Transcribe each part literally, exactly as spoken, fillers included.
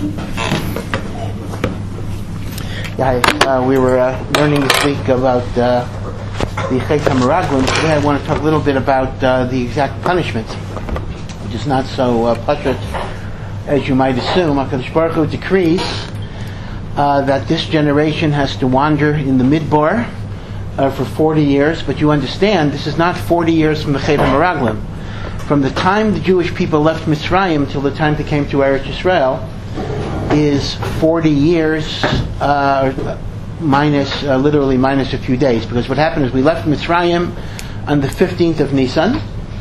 Yeah, uh, we were uh, learning this week about uh, the Chet HaMeraglim. Today I want to talk a little bit about uh, the exact punishment, which is not so uh, pashut as you might assume. HaKadosh Baruch Hu decrees uh, that this generation has to wander in the Midbar uh, for forty years, but you understand this is not forty years from the Chet HaMeraglim. From the time the Jewish people left Mitzrayim till the time they came to Eretz Yisrael is forty years uh, minus, uh, literally minus a few days. Because what happened is we left Mitzrayim on the fifteenth of Nisan,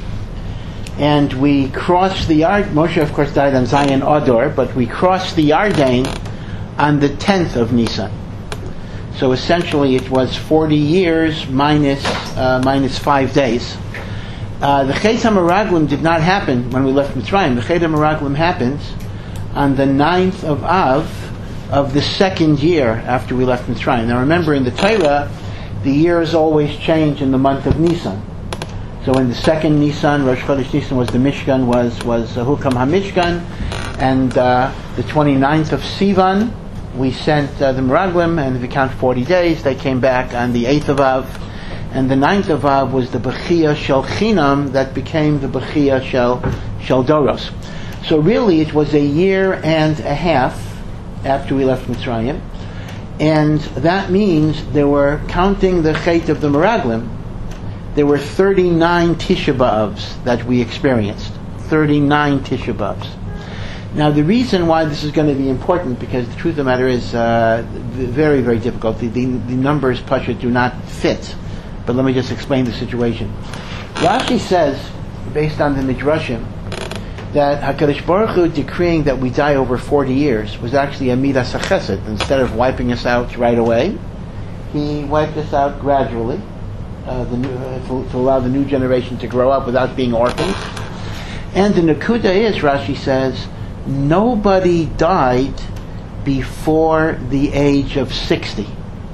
and we crossed the Yard. Moshe, of course, died on Zion Adar, but we crossed the Yarden on the tenth of Nisan. So essentially it was forty years minus, uh, minus five days. Uh, the Chet HaMeraglim did not happen when we left Mitzrayim. The Chet HaMeraglim happens on the ninth of Av of the second year after we left Mitzrayim. Now remember, in the Torah, the years always change in the month of Nisan. So in the second Nisan, Rosh Chodesh Nisan was the Mishkan, was was uh, Hukam HaMishkan, and uh, the twenty-ninth of Sivan, we sent uh, the Meraglim, and if you count forty days, they came back on the eighth of Av, and the ninth of Av was the Bechia Shel Chinam that became the Bechia Shel, Shel Doros. So really it was a year and a half after we left Mitzrayim, and that means they were, counting the Chet of the Meraglim, there were thirty-nine Tisha B'Avs that we experienced. thirty-nine Tisha B'Avs. Now the reason why this is going to be important, because the truth of the matter is uh, very, very difficult. The, the, the numbers, Pasha, do not fit. But let me just explain the situation. Rashi says, based on the Midrashim, that HaKadosh Baruch Hu decreeing that we die over forty years was actually a midas hachesed. Instead of wiping us out right away, He wiped us out gradually uh, the new, uh, to, to allow the new generation to grow up without being orphans. And the Nakuda is, Rashi says, nobody died before the age of sixty.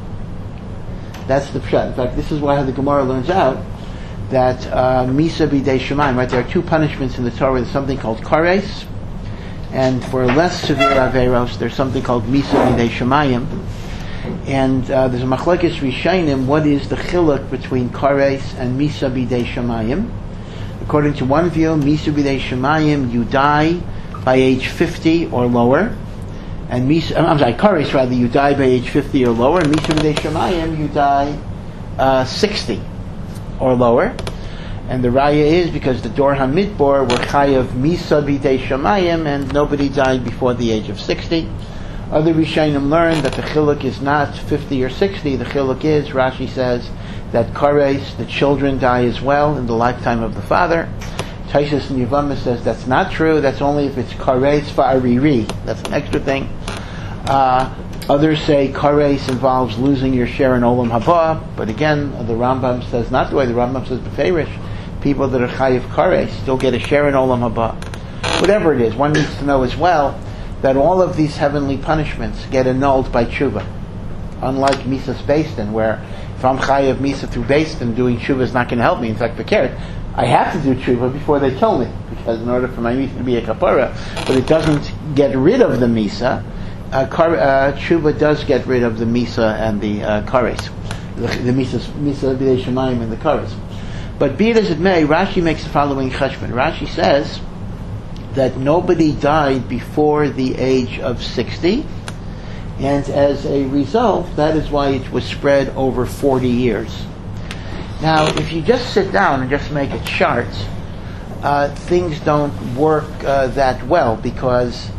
That's the pshat. In fact, this is why the Gemara learns out that uh, Misa B'dei Shemayim, right? There are two punishments in the Torah. There's something called Kares, and for less severe Averos, there's something called Misa B'dei Shemayim. And uh, there's a Machlekes Rishonim, what is the chiluk between Kares and Misa B'dei Shemayim? According to one view, Misa B'dei Shemayim, you die by age fifty or lower. And Misa, I'm sorry, Kares rather, you die by age fifty or lower. And Misa B'dei Shemayim, you die uh, sixty or lower. And the raya is because the Dor HaMidbar were chayav Misa B'dei Shemayim, and nobody died before the age of sixty. Other Rishonim learn that the chiluk is not fifty or sixty. The chiluk is, Rashi says, that Kares, the children, die as well in the lifetime of the father. Taisus and Yevamah says that's not true. That's only if it's Kares Va'ariri. That's an extra thing. Uh, others say Kares involves losing your share in Olam Haba, but again, the Rambam says not the way. The Rambam says Beferish, people that are Chayiv Kares still get a share in Olam Haba. Whatever it is, one needs to know as well that all of these heavenly punishments get annulled by tshuva. Unlike Misa Beistin, where if I'm Chayiv Misa through Beistin, doing tshuva is not going to help me. In fact, Bekeret, I have to do tshuva before they kill me, because in order for my Misa to be a kapara, but it doesn't get rid of the Misa. Uh, kar, uh, tshuva does get rid of the Misa and the uh, Kares, the, the Misa, Misa B'dei Shemayim and the Kares. But be it as it may, Rashi makes the following cheshbon. Rashi says that nobody died before the age of sixty, and as a result, that is why it was spread over forty years. Now, if you just sit down and just make a chart, uh, things don't work uh, that well, because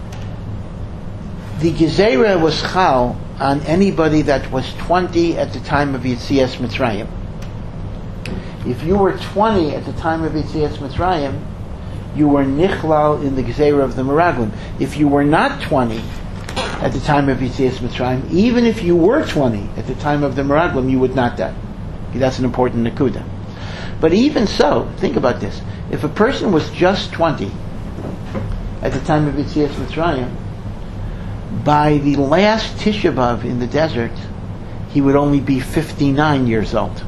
the Gezerah was chal on anybody that was twenty at the time of Yetzias Mitzrayim. If you were twenty at the time of Yetzias Mitzrayim, you were nichlal in the Gezerah of the Meraglim. If you were not twenty at the time of Yetzias Mitzrayim, even if you were twenty at the time of the Meraglim, you would not die. That's an important nakuda. But even so, think about this. If a person was just twenty at the time of Yetzias Mitzrayim, by the last Tisha B'Av in the desert, he would only be fifty-nine years old.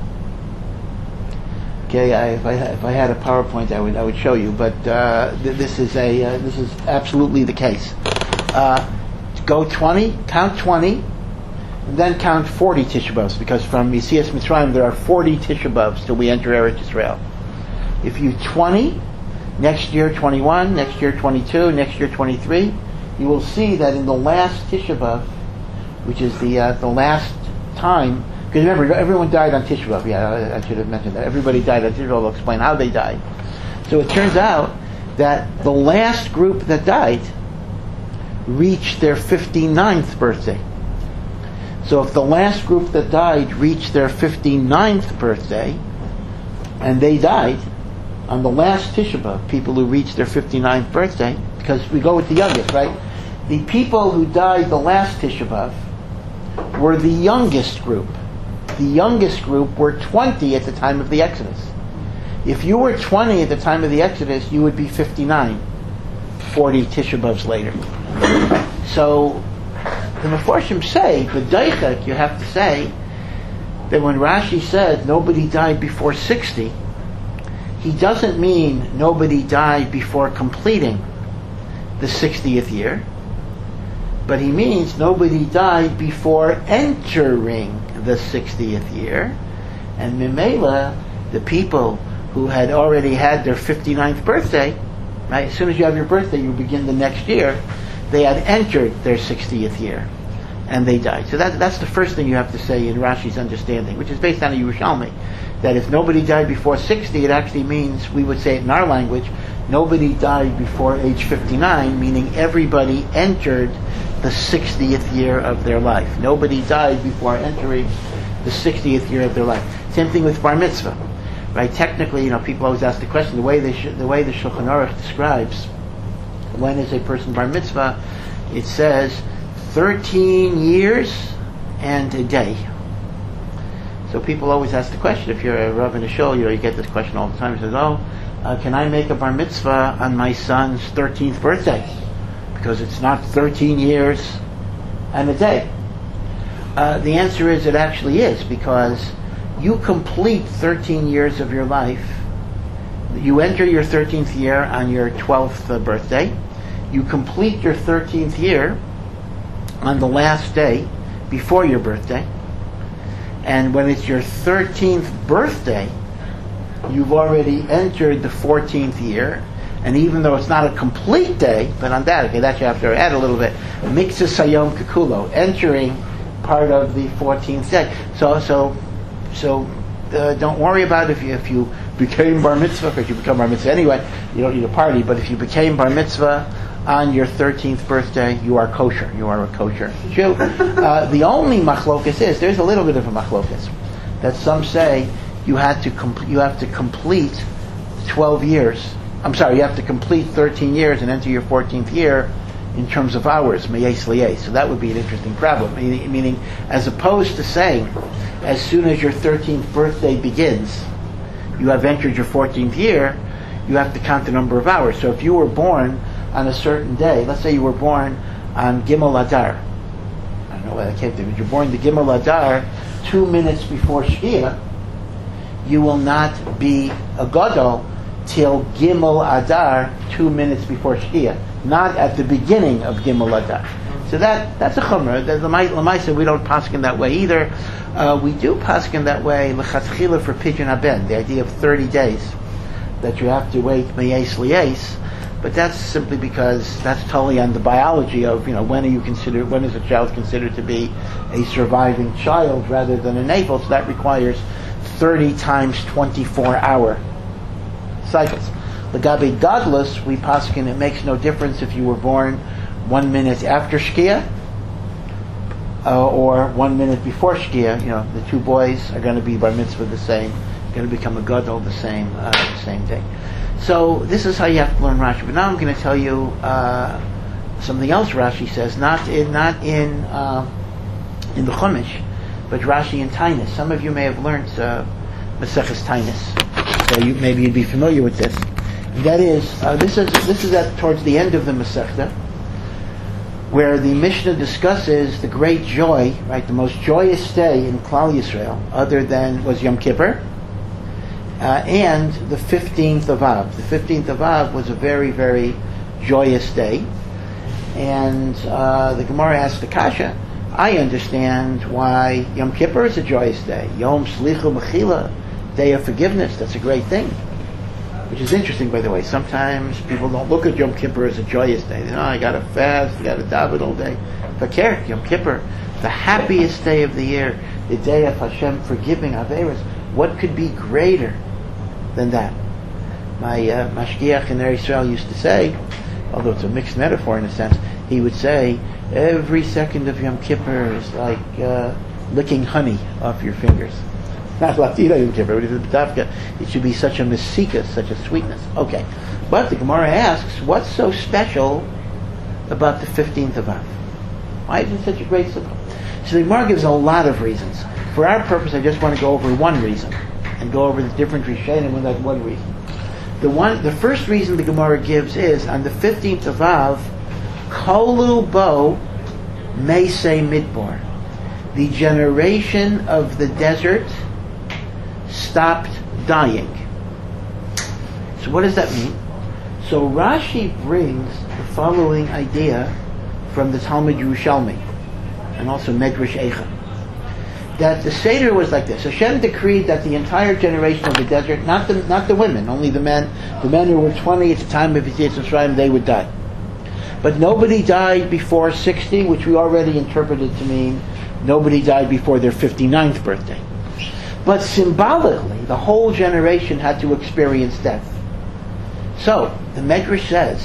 Okay, I, if I if I had a PowerPoint, I would I would show you, but uh, th- this is a uh, this is absolutely the case. Uh, go twenty, count twenty, and then count forty Tisha B'Avs, because from Yetzias Mitzrayim there are forty Tisha B'Avs till we enter Eretz Yisrael. If you twenty, next year twenty-one, next year twenty-two, next year twenty-three, you will see that in the last Tisha B'Av, which is the uh, the last time, because remember, everyone died on Tisha B'Av. Yeah, I, I should have mentioned that. Everybody died on Tisha B'Av. I'll explain how they died. So it turns out that the last group that died reached their fifty-ninth birthday. So if the last group that died reached their fifty-ninth birthday, and they died on the last Tisha B'Av, people who reached their fifty-ninth birthday, because we go with the youngest, right? The people who died the last Tisha B'Av were the youngest group. The youngest group were twenty at the time of the Exodus. If you were twenty at the time of the Exodus, you would be fifty-nine, forty Tisha B'Avs later. So the Mefarshim say, the Daichek, you have to say, that when Rashi said nobody died before sixty, he doesn't mean nobody died before completing the sixtieth year, but he means nobody died before entering the sixtieth year, and Mimela, the people who had already had their fifty-ninth birthday, right? As soon as you have your birthday, you begin the next year. They had entered their sixtieth year, and they died. So that, that's the first thing you have to say in Rashi's understanding, which is based on a Yerushalmi, that if nobody died before sixty, it actually means, we would say it in our language, nobody died before age fifty-nine, meaning everybody entered the sixtieth year of their life. Nobody died before entering the sixtieth year of their life. Same thing with bar mitzvah, right? Technically, you know, people always ask the question, the way they sh- the way the Shulchan Aruch describes when is a person bar mitzvah, it says thirteen years and a day. So people always ask the question, if you're a Rav in a shul, you know, you get this question all the time. He says, oh, uh, can I make a bar mitzvah on my son's thirteenth birthday? Because it's not thirteen years and a day. Uh, the answer is it actually is, because you complete thirteen years of your life. You enter your thirteenth year on your twelfth uh, birthday. You complete your thirteenth year on the last day before your birthday. And when it's your thirteenth birthday, you've already entered the fourteenth year. And even though it's not a complete day, but on that, okay, that you have to add a little bit. Mikzah Sayom Kekulo, entering part of the fourteenth day. So, so, so, uh, don't worry about if you if you became bar mitzvah, because you become bar mitzvah anyway. You don't need a party. But if you became bar mitzvah on your thirteenth birthday, you are kosher. You are a kosher Jew. Uh, the only machlokas is there's a little bit of a machlokas that some say you had to com- you have to complete twelve years. I'm sorry, you have to complete thirteen years and enter your fourteenth year in terms of hours, meyes liyes. So that would be an interesting problem. Meaning, meaning, as opposed to saying, as soon as your thirteenth birthday begins, you have entered your fourteenth year, you have to count the number of hours. So if you were born on a certain day, let's say you were born on Gimel Adar, I don't know why that came to me, but you're born the Gimel Adar two minutes before Shkia, you will not be a Gadol till Gimel Adar, two minutes before Shkia, not at the beginning of Gimel Adar. So that that's a chumrah. The Lamaisa, we don't paskin that way either. Uh, we do paskin that way l'chatchila for Pidyon Haben, the idea of thirty days that you have to wait meyes liyes. But that's simply because that's totally on the biology of, you know, when are you considered, when is a child considered to be a surviving child rather than a navel. So that requires thirty times twenty-four hour cycles. L'gabe gadlus, we paskin, it makes no difference if you were born one minute after Shkia uh, or one minute before Shkia. You know, the two boys are going to be bar mitzvah the same, going to become a gadol the same uh, the same day. So this is how you have to learn Rashi. But now I'm going to tell you uh, something else Rashi says, not in not in uh, in the Chumash, but Rashi in Tainus. Some of you may have learned uh, Maseches Tainus, so you, maybe you'd be familiar with this. And that is, uh, this is this is at towards the end of the Masechta, where the Mishnah discusses the great joy, right, the most joyous day in Klal Yisrael, other than was Yom Kippur, uh, and the fifteenth of Av. The fifteenth of Av was a very, very joyous day, And uh, the Gemara asks the Kasha, I understand why Yom Kippur is a joyous day. Yom Slichu Mechila, day of forgiveness. That's a great thing. Which is interesting, by the way. Sometimes people don't look at Yom Kippur as a joyous day. They know, I got to fast, I got to daven all day. Fakir, Yom Kippur, the happiest day of the year, the day of Hashem forgiving Averos. What could be greater than that? My uh, Mashgiach in Eretz Yisrael used to say, although it's a mixed metaphor in a sense, he would say, every second of Yom Kippur is like uh, licking honey off your fingers. Not Latino Yom Kippur, but it should be such a mesika, such a sweetness. Okay. But the Gemara asks, what's so special about the fifteenth of Av? Why is it such a great symbol? So the Gemara gives a lot of reasons. For our purpose, I just want to go over one reason and go over the different Rishonim with that one reason. The one, the first reason the Gemara gives is on the fifteenth of Av, Kolu Bo Meisei Midbar. The generation of the desert stopped dying. So what does that mean? So Rashi brings the following idea from the Talmud Yerushalmi and also Medrash Eicha. That the Seder was like this. Hashem decreed that the entire generation of the desert, not the not the women, only the men, the men who were twenty at the time of Yetzias Mitzrayim, they would die. But nobody died before sixty, which we already interpreted to mean nobody died before their fifty-ninth birthday. But symbolically, the whole generation had to experience death. So, the Medrash says,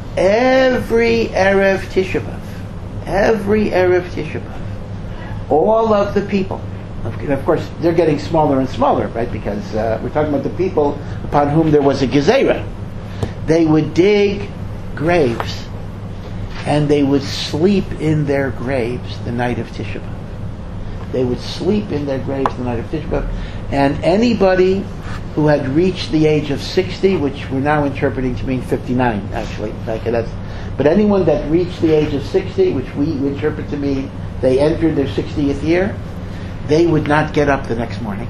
every Erev Tisha B'Av, every Erev Tisha B'Av, all of the people, and of course, they're getting smaller and smaller, right? Because uh, we're talking about the people upon whom there was a gezerah. They would dig graves, and they would sleep in their graves the night of Tisha B'Av. They would sleep in their graves the night of Tisha B'Av, and anybody who had reached the age of sixty, which we're now interpreting to mean fifty-nine, actually, okay, that's, but anyone that reached the age of sixty, which we interpret to mean they entered their sixtieth year, they would not get up the next morning.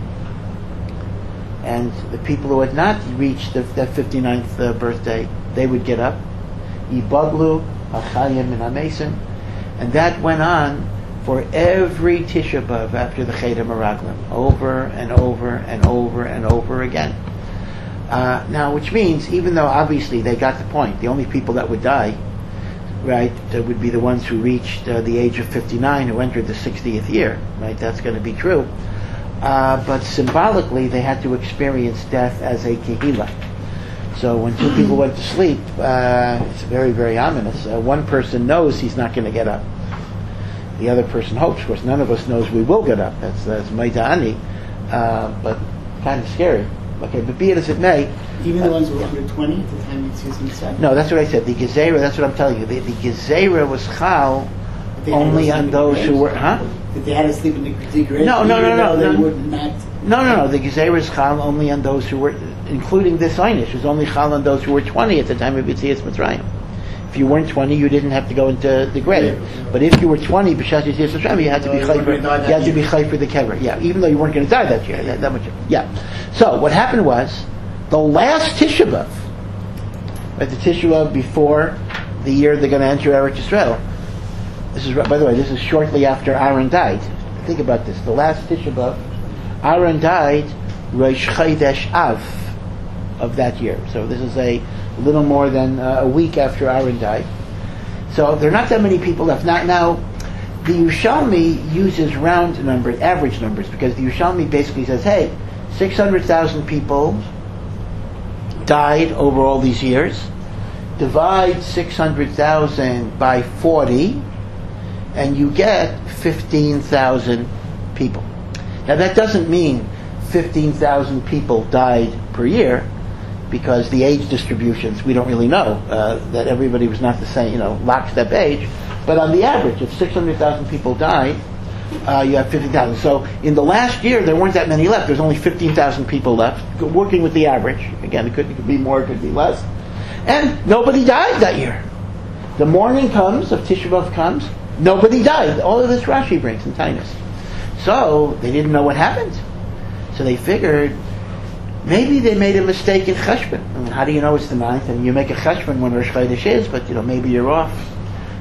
And the people who had not reached the, that fifty-ninth uh, birthday, they would get up. Yibaglu, Achayim, and Amesim, and that went on for every Tisha B'Av after the Cheder Meraglim, over and over and over and over again. Uh, now, which means, even though obviously they got the point, the only people that would die, right, uh, would be the ones who reached uh, the age of fifty-nine, who entered the sixtieth year, right, that's going to be true. Uh, but symbolically, they had to experience death as a kehillah. So when two people went to sleep, uh, it's very, very ominous. Uh, one person knows he's not going to get up. The other person hopes. Of course, none of us knows we will get up. That's that's Maida'ani, uh, but kind of scary. Okay, but be it as it may. Even the ones who were under twenty at the time you see inside? No, that's what I said. The Gezerah, that's what I'm telling you. The, the Gezerah was Chal only on those who were, huh? That they had to sleep in the, the grave? No, no, no, no. They No, were not. no, no, no. The Gezerah is Chal only on those who were, including this Einish, was only Chal on those who were twenty at the time of Yetzias Mitzrayim. If you weren't twenty, you didn't have to go into the grave. Yeah. But if you were twenty, b'shas Yetzias Mitzrayim, you had to be so chayfer. You had to be chayfer the kever. Yeah, even though you weren't going to die that year. That, that much. Yeah. So what happened was the last Tisha B'Av, right, the Tisha B'Av before the year they're going to enter Eretz Yisrael. This is, by the way, this is shortly after Aaron died. Think about this. The last Tisha B'Av, Aaron died Rosh Chodesh Av of that year. So this is a little more than uh, a week after Aaron died. So there are not that many people left. Now, now the Yerushalmi uses round numbers, average numbers, because the Yerushalmi basically says, hey, six hundred thousand people died over all these years. Divide six hundred thousand by forty, and you get fifteen thousand people. Now that doesn't mean fifteen thousand people died per year, because the age distributions, we don't really know, uh, that everybody was not the same, you know, lockstep age. But on the average, if six hundred thousand people died, uh, you have fifteen thousand. So in the last year, there weren't that many left. There's only fifteen thousand people left, working with the average. Again, it could, it could be more, it could be less. And nobody died that year. The morning comes, of Tisha B'Av comes, nobody died. All of this Rashi brings in Tainus. So they didn't know what happened. So they figured, maybe they made a mistake in cheshbon. I mean, how do you know it's the ninth? And you make a cheshbon when Rosh Chodesh is, but you know maybe you're off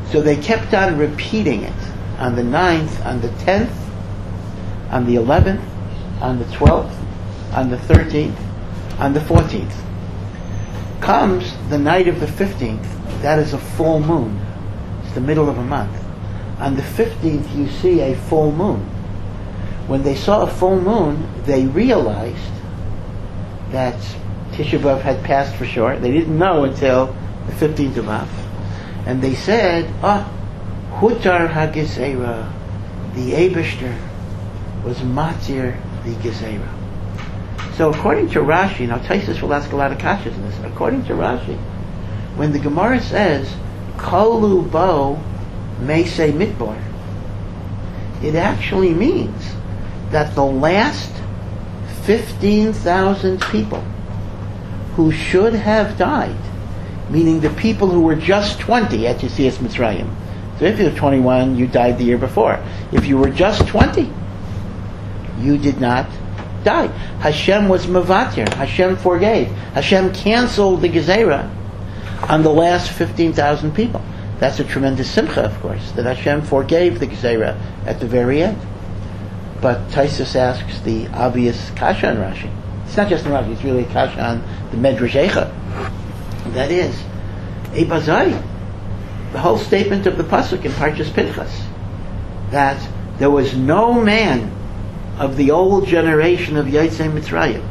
So they kept on repeating it on the ninth, on the tenth, on the eleventh, on the twelfth, on the thirteenth, on the fourteenth. Comes the night of the fifteenth, that is a full moon. It's the middle of a month. On the fifteenth you see a full moon. When they saw a full moon, they realized that Tisha B'Av had passed for sure. They didn't know until the fifteenth of Av. And they said, ah, Hutar HaGezerah, the Eibishter was Matir the Gezerah. So according to Rashi, now Taisus will ask a lot of kashas in this. According to Rashi, when the Gemara says, Kolu Bo Meisei Midbar, it actually means that the last fifteen thousand people who should have died, meaning the people who were just twenty at Yetzias Mitzrayim. So if you were twenty-one, you died the year before. If you were just twenty, you did not die. Hashem was Mavatir. Hashem forgave. Hashem canceled the Gezerah on the last fifteen thousand people. That's a tremendous simcha, of course, that Hashem forgave the Gezerah at the very end. But Taisus asks the obvious kasha on Rashi. It's not just in Rashi, it's really a kasha on the Medrash Eicha. That is, Eibazai, the whole statement of the pasuk in Parshas Pinchas, that there was no man of the old generation of Yotzei Mitzrayim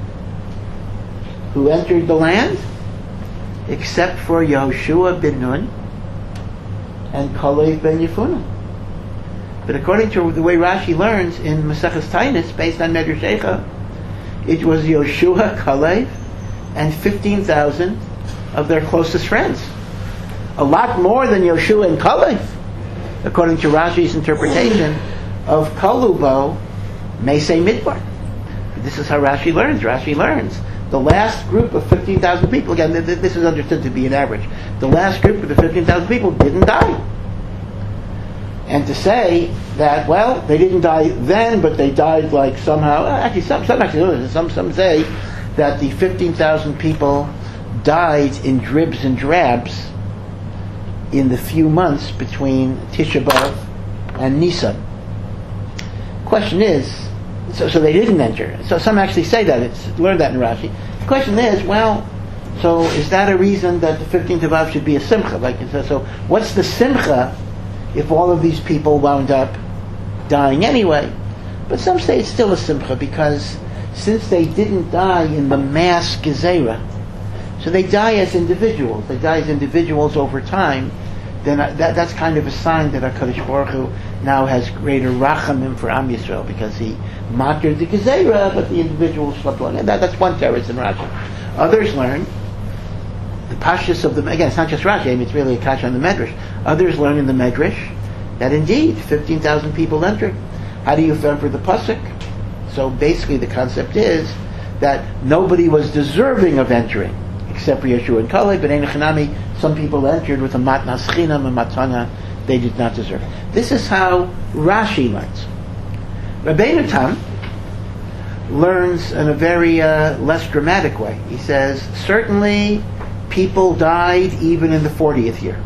who entered the land except for Yehoshua ben Nun and Kalev ben Yefunah. But according to the way Rashi learns in Maseches Taanis, based on Medrash Eicha, it was Yehoshua, Kalev, and fifteen thousand of their closest friends. A lot more than Yehoshua and Kalev, according to Rashi's interpretation of Kalubo Meisei Midbar. This is how Rashi learns. Rashi learns the last group of fifteen thousand people, again, th- th- this is understood to be an average, the last group of the fifteen thousand people didn't die. And to say that, well, they didn't die then, but they died like somehow, actually some, some actually, some, some say that the fifteen thousand people died in dribs and drabs in the few months between Tisha B'Av and Nisan. Question is, so, so they didn't enter. So some actually say that, it's learned that in Rashi. The question is, well, so is that a reason that the fifteenth of Av should be a simcha? Like, so, so what's the simcha if all of these people wound up dying anyway? But some say it's still a simcha because since they didn't die in the mass gezerah, so they die as individuals. They die as individuals over time. Then that, that's kind of a sign that HaKadosh Baruch Hu now has greater rachamim for Am Yisrael because he matered the gezerah, but the individuals slept along. And that, that's one teretz in Rashi. Others learn the pashtus of the, again, it's not just Rashi, I mean, it's really a kasha on the Medrash. Others learn in the Medrash that indeed fifteen thousand people entered. How do you remember the pasuk? So basically the concept is that nobody was deserving of entering except for Yeshua and Kalev, but Ein Chanami, some people entered with a matnas chinam, a matana they did not deserve. This is how Rashi learns. Rabbeinu Tam learns in a very uh, less dramatic way. He says, certainly people died even in the fortieth year.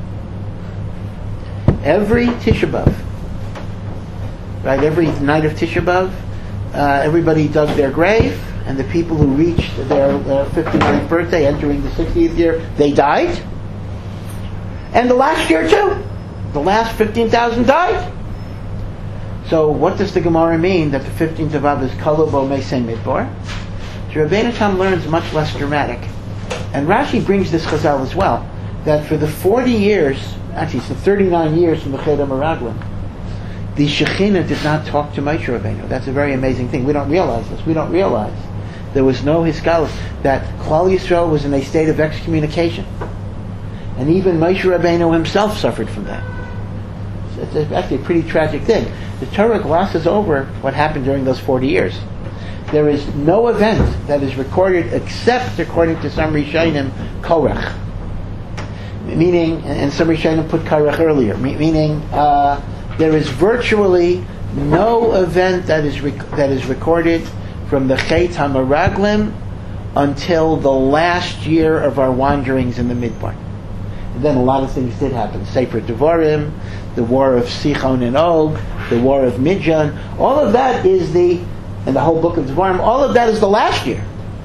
Every Tisha B'Av, right, every night of Tisha B'Av, uh, everybody dug their grave, and the people who reached their, their fifty-ninth birthday, entering the sixtieth year, they died. And the last year too, the last fifteen thousand died. So what does the Gemara mean that the fifteenth of Av is Kalubo Meisei Midbar? So Rabbeinu Tam learns much less dramatic. And Rashi brings this chazal as well, that for the forty years, actually it's the thirty-nine years from the Cheder Meraglim, the Shekhinah did not talk to Moshe Rabbeinu. That's a very amazing thing. We don't realize this. We don't realize there was no Hiskalos, that Klal Yisrael was in a state of excommunication. And even Moshe Rabbeinu himself suffered from that. It's actually a pretty tragic thing. The Torah glosses over what happened during those forty years. There is no event that is recorded except, according to some Rishonim, Korach. Meaning, and some Rishonim put Korach earlier, meaning uh, there is virtually no event that is rec- that is recorded from the Chet HaMeraglim until the last year of our wanderings in the Midbar. And then a lot of things did happen. Sefer Devarim, the war of Sichon and Og, the war of Midian. All of that is the, and the whole book of Devarim, all of that is the last year.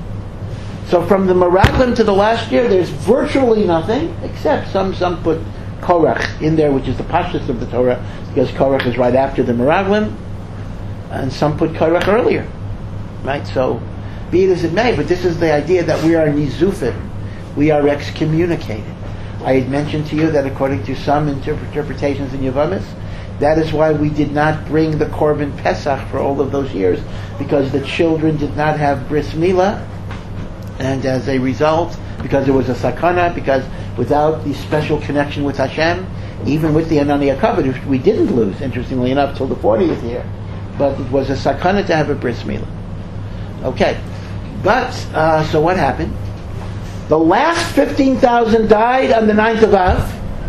So from the Meraglim to the last year, there's virtually nothing, except some some put Korach in there, which is the Pashtus of the Torah, because Korach is right after the Meraglim, and some put Korach earlier. Right? So, be it as it may, but this is the idea that we are nizufim, we are excommunicated. I had mentioned to you that according to some interpre- interpretations in Yevamos, that is why we did not bring the Korban Pesach for all of those years, because the children did not have bris milah, and as a result, because there was a sakana, because without the special connection with Hashem, even with the Ananiya Kavod, which we didn't lose, interestingly enough, till the fortieth year, but it was a sakana to have a bris milah. Okay, but uh, so what happened? The last fifteen thousand died on the ninth of Av,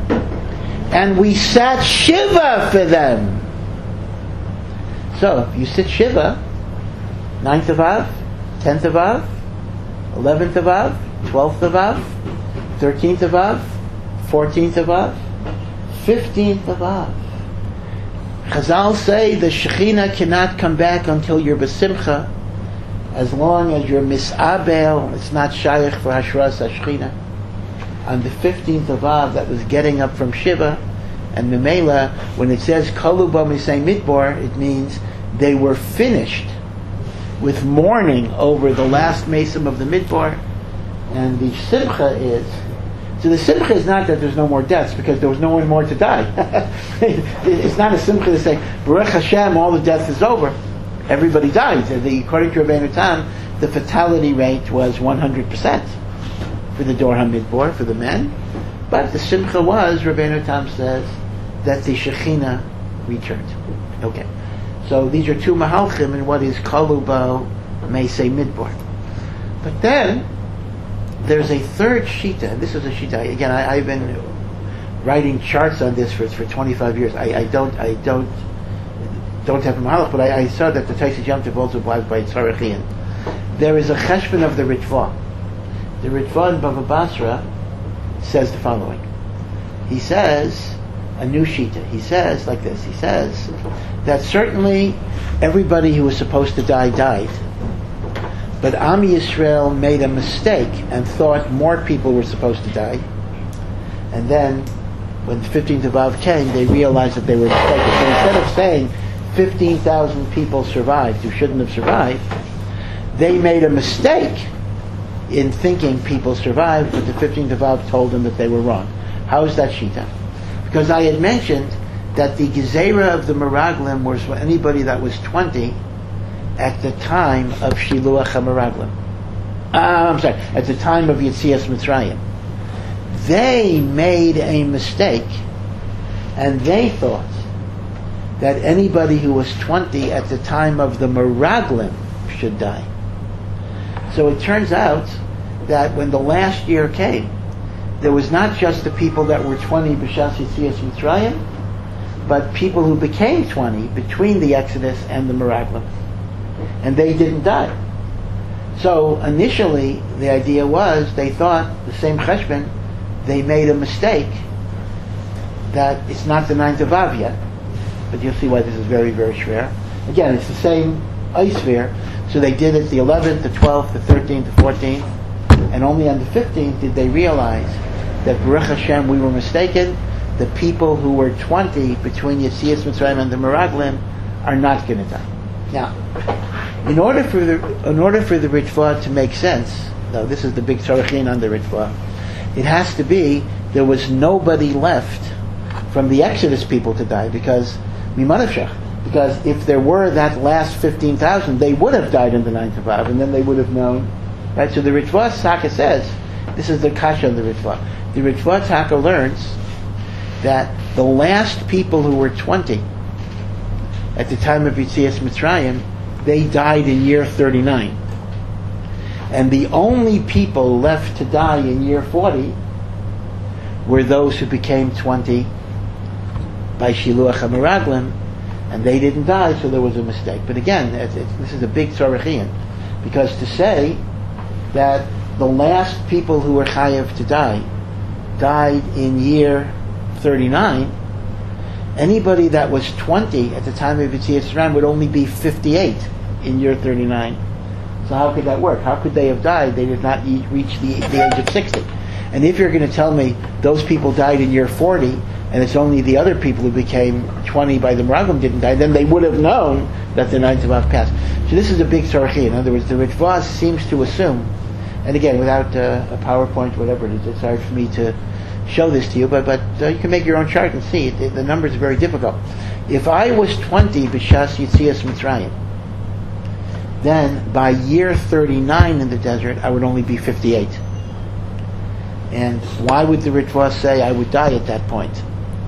and we sat Shiva for them. So, if you sit Shiva, ninth of Av, tenth of Av, eleventh of Av, twelfth of Av, thirteenth of Av, fourteenth of Av, fifteenth of Av. Chazal say the Shekhinah cannot come back until you're B'Simcha, as long as you're misabel, it's not shaykh for Hashras HaShechina. On the fifteenth of Av, that was getting up from Shiva, and Memela, when it says Kalu B'Misei Midbar, it means they were finished with mourning over the last Mesim of the Midbar, and the Simcha is, so the Simcha is not that there's no more deaths, because there was no one more to die. It's not a Simcha to say, Baruch Hashem, all the death is over. Everybody died. The, according to Rabbeinu Tam, the fatality rate was one hundred percent for the Dor HaMidbar, for the men. But the Simcha was, Rabbeinu Tam says, that the Shekhinah returned. Okay. So these are two Mahalchim in what is Kalubo Meisei Midbar. But then, there's a third Shita, and this is a Shita, again, I, I've been writing charts on this for, for twenty-five years. I, I don't, I don't, don't have a Mahalach, but I, I saw that the Taisis Yom Tov also applies by Tzarachian. There is a Cheshbon of the Ritva. The Ritva in Bava Basra says the following. He says, a new Shita, he says like this, he says that certainly everybody who was supposed to die died, but Am Yisrael made a mistake and thought more people were supposed to die, and then when the fifteenth of Av came, they realized that they were mistaken. So instead of saying fifteen thousand people survived who shouldn't have survived, they made a mistake in thinking people survived, but the fifteenth of Av told them that they were wrong. How is that Shita? Because I had mentioned that the Gezerah of the Meraglim was for anybody that was twenty at the time of Shiluach HaMeraglim. Uh, I'm sorry, at the time of Yetzias Mitzrayim. They made a mistake, and they thought that anybody who was twenty at the time of the Meraglim should die. So it turns out that when the last year came, there was not just the people that were twenty b'shas Yetzias Mitzrayim, but people who became twenty between the Exodus and the Meraglim. And they didn't die. So initially, the idea was, they thought, the same cheshbon, they made a mistake, that it's not the ninth of Av yet. But you'll see why this is very, very schwer. Again, it's the same ice sphere, so they did it the eleventh, the twelfth, the thirteenth, the fourteenth, and only on the fifteenth did they realize that Baruch Hashem, we were mistaken. The people who were twenty between Yetzias Mitzrayim and the Meraglim are not going to die. Now, in order for the in order for the Ritva to make sense, now this is the big tzarachin on the Ritva, it has to be there was nobody left from the Exodus people to die, because Mimanashach, because if there were that last fifteen thousand, they would have died in the ninth of Av, and then they would have known. Right? So the Ritva Tzaka says, this is the kasha on the Ritva. The Ritva Tzaka learns that the last people who were twenty at the time of Yetzias Mitzrayim, they died in year thirty-nine. And the only people left to die in year forty were those who became twenty by Shiluach HaMeraglim, and they didn't die, so there was a mistake. But again, it's, it's, this is a big tzarachian, because to say that the last people who were chayav to die died in year thirty-nine, anybody that was twenty at the time of Yetzias Mitzrayim would only be fifty-eight in year thirty-nine. So how could that work? How could they have died? They did not reach the, the age of sixty. And if you're going to tell me those people died in year forty, and it's only the other people who became twenty by the Meraglim didn't die, then they would have known that the ninth of Av passed. So this is a big tzarachi. In other words, the Ritva seems to assume, and again, without uh, a PowerPoint, whatever it is, it's hard for me to show this to you, but but uh, you can make your own chart and see. It, the numbers are very difficult. If I was twenty b'shas Yetzias Mitzrayim, then by year thirty-nine in the desert, I would only be fifty-eight. And why would the Ritva say I would die at that point?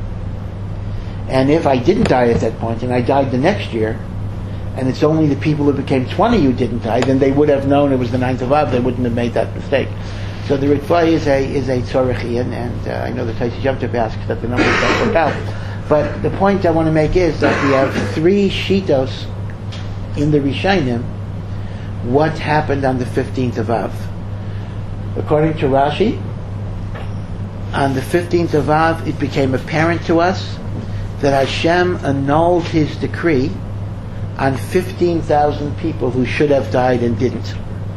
And if I didn't die at that point, and I died the next year, and it's only the people who became twenty who didn't die, then they would have known it was the ninth of Av. They wouldn't have made that mistake. So the Ritva is a is a tzarachi, and, and uh, I know the Taisi Yom Tov asks that the numbers don't work out. But the point I want to make is that we have three shitos in the Rishonim. What happened on the fifteenth of Av? According to Rashi, on the fifteenth of Av, it became apparent to us that Hashem annulled His decree on fifteen thousand people who should have died and didn't.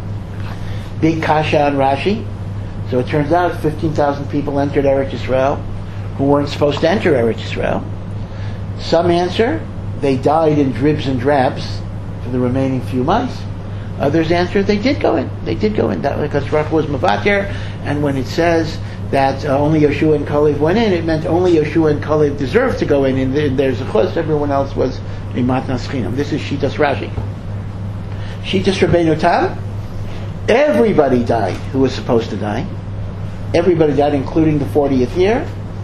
Big kasha on Rashi. So it turns out fifteen thousand people entered Eretz Yisrael who weren't supposed to enter Eretz Yisrael. Some answer, they died in dribs and drabs for the remaining few months. Others answer, they did go in. They did go in. That because Baruch was Mavatir, and when it says that uh, only Yeshua and Kalev went in, it meant only Yeshua and Kalev deserved to go in, and th- there's a chus, everyone else was a matnas chinam. This is Shitas Rashi. Shitas Rabbeinu Tam, everybody died who was supposed to die. Everybody died, including the fortieth year.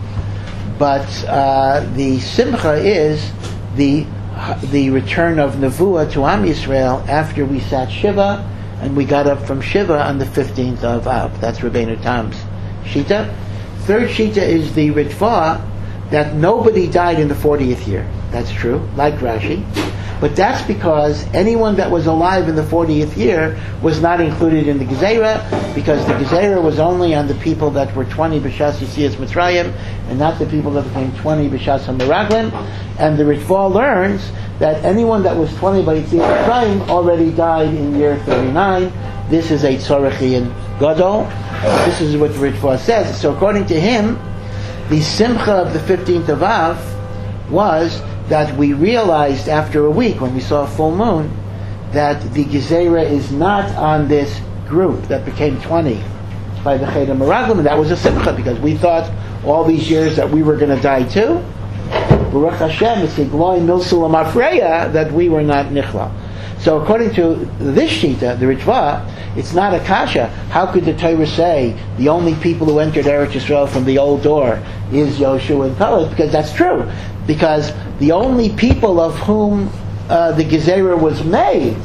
But uh, the simcha is the the return of Nevuah to Am Yisrael after we sat Shiva, and we got up from Shiva on the fifteenth of Av. That's Rabbeinu Tam's Shita. Third Shita is the Ritva, that nobody died in the fortieth year. That's true, like Rashi. But that's because anyone that was alive in the fortieth year was not included in the Gezerah, because the Gezerah was only on the people that were twenty b'shas Yetzias Mitzrayim, and not the people that became twenty b'shas HaMeraglim. And the Ritva learns that anyone that was twenty by Yetzias Mitzrayim already died in year thirty-nine. This is a tzarachi in Gadol. This is what the Ritva says. So according to him, the simcha of the fifteenth of Av was that we realized after a week, when we saw a full moon, that the Gezerah is not on this group that became twenty by the Cheder Meraglim, and that was a simcha, because we thought all these years that we were going to die too. Baruch Hashem, it's a glory milsul amafreya that we were not nichla. So according to this shita, the Ritva, it's not a kasha. How could the Torah say the only people who entered Eretz Yisrael from the old door is Yoshua and Kalev? Because that's true. Because the only people of whom uh, the Gezerah was made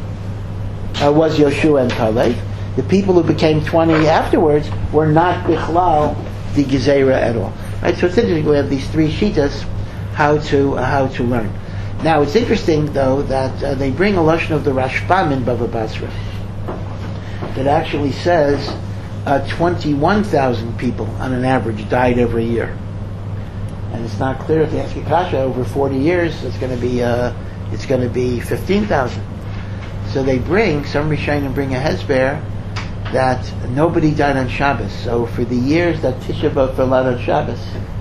uh, was Yoshua and Kalev. The people who became twenty afterwards were not Bichlal the Gezerah at all. Right? So it's interesting. We have these three shitas how to uh, how to learn. Now it's interesting though that uh, they bring a lashon of the Rashbam in Bava Basra that actually says uh, twenty-one thousand people on an average died every year. And it's not clear if the ask Kasha over forty years it's going to be uh, it's going to be fifteen thousand. So they bring some Rishonim bring a hezber that nobody died on Shabbos. So for the years that Tisha B'av fell out on Shabbos,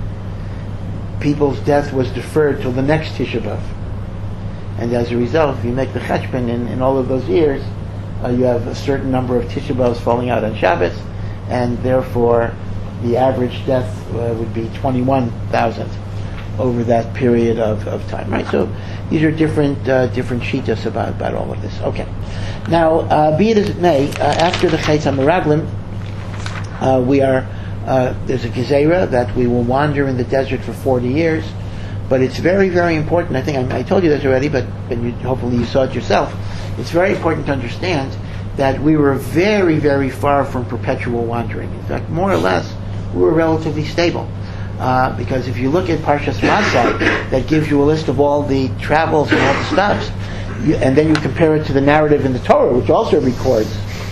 people's death was deferred till the next Tisha B'av. And as a result, if you make the cheshbon in, in all of those years, uh, you have a certain number of Tisha B'avs falling out on Shabbos, and therefore the average death uh, would be twenty-one thousand over that period of, of time. Right? So these are different uh, different shitas about, about all of this. Okay. Now, uh, be it as it may, uh, after the Chet HaMeraglim, uh, we are uh, there's a gezerah that we will wander in the desert for forty years. But it's very, very important. I think I, I told you this already, but, but you, hopefully you saw it yourself. It's very important to understand that we were very, very far from perpetual wandering. In fact, more or less, we were relatively stable. Uh, because if you look at Parshas Matzah, that gives you a list of all the travels and all the stops, you, and then you compare it to the narrative in the Torah, which also records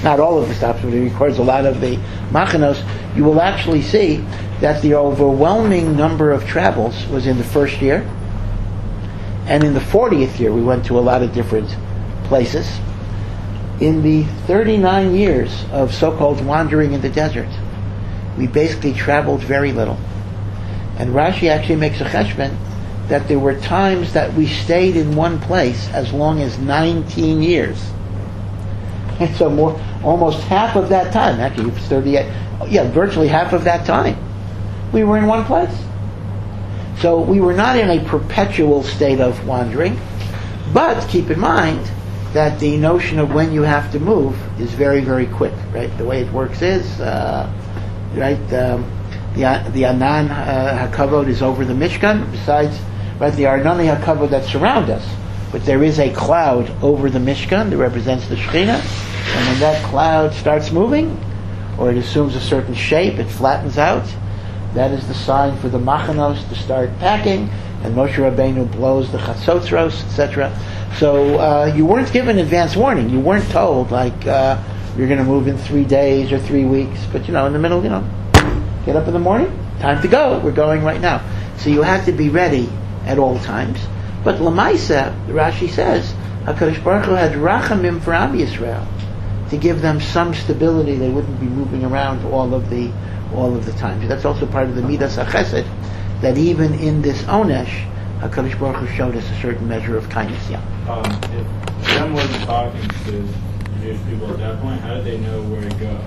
not all of the stops, but he records a lot of the machanos, you will actually see that the overwhelming number of travels was in the first year, and in the fortieth year we went to a lot of different places. In the thirty-nine years of so-called wandering in the desert, we basically traveled very little. And Rashi actually makes a cheshbon that there were times that we stayed in one place as long as nineteen years. And so more, almost half of that time, actually thirty-eight, yeah, virtually half of that time, we were in one place. So we were not in a perpetual state of wandering, but keep in mind that the notion of when you have to move is very, very quick, right? The way it works is, uh, right, um, the the Anan uh, HaKavod is over the Mishkan, besides, right, the Arnani HaKavod that surround us, but there is a cloud over the Mishkan that represents the Shekhinah, and when that cloud starts moving, or it assumes a certain shape, it flattens out, that is the sign for the Machanos to start packing, and Moshe Rabbeinu blows the Chatzotros, et cetera. So uh, you weren't given advance warning. You weren't told, like, uh, you're going to move in three days or three weeks, but, you know, in the middle, you know, get up in the morning, time to go, we're going right now. So you had to be ready at all times. But Lamaisa, Rashi says, HaKadosh Baruch Hu had rachamim for Am Yisrael, to give them some stability. They wouldn't be moving around all of the all of the time. So that's also part of the Midas HaChesed, that even in this Onesh, HaKadosh Baruch Hu showed us a certain measure of kindness. Yeah. Um, if Hashem wasn't talking to Jewish people at that point, how did they know where to go?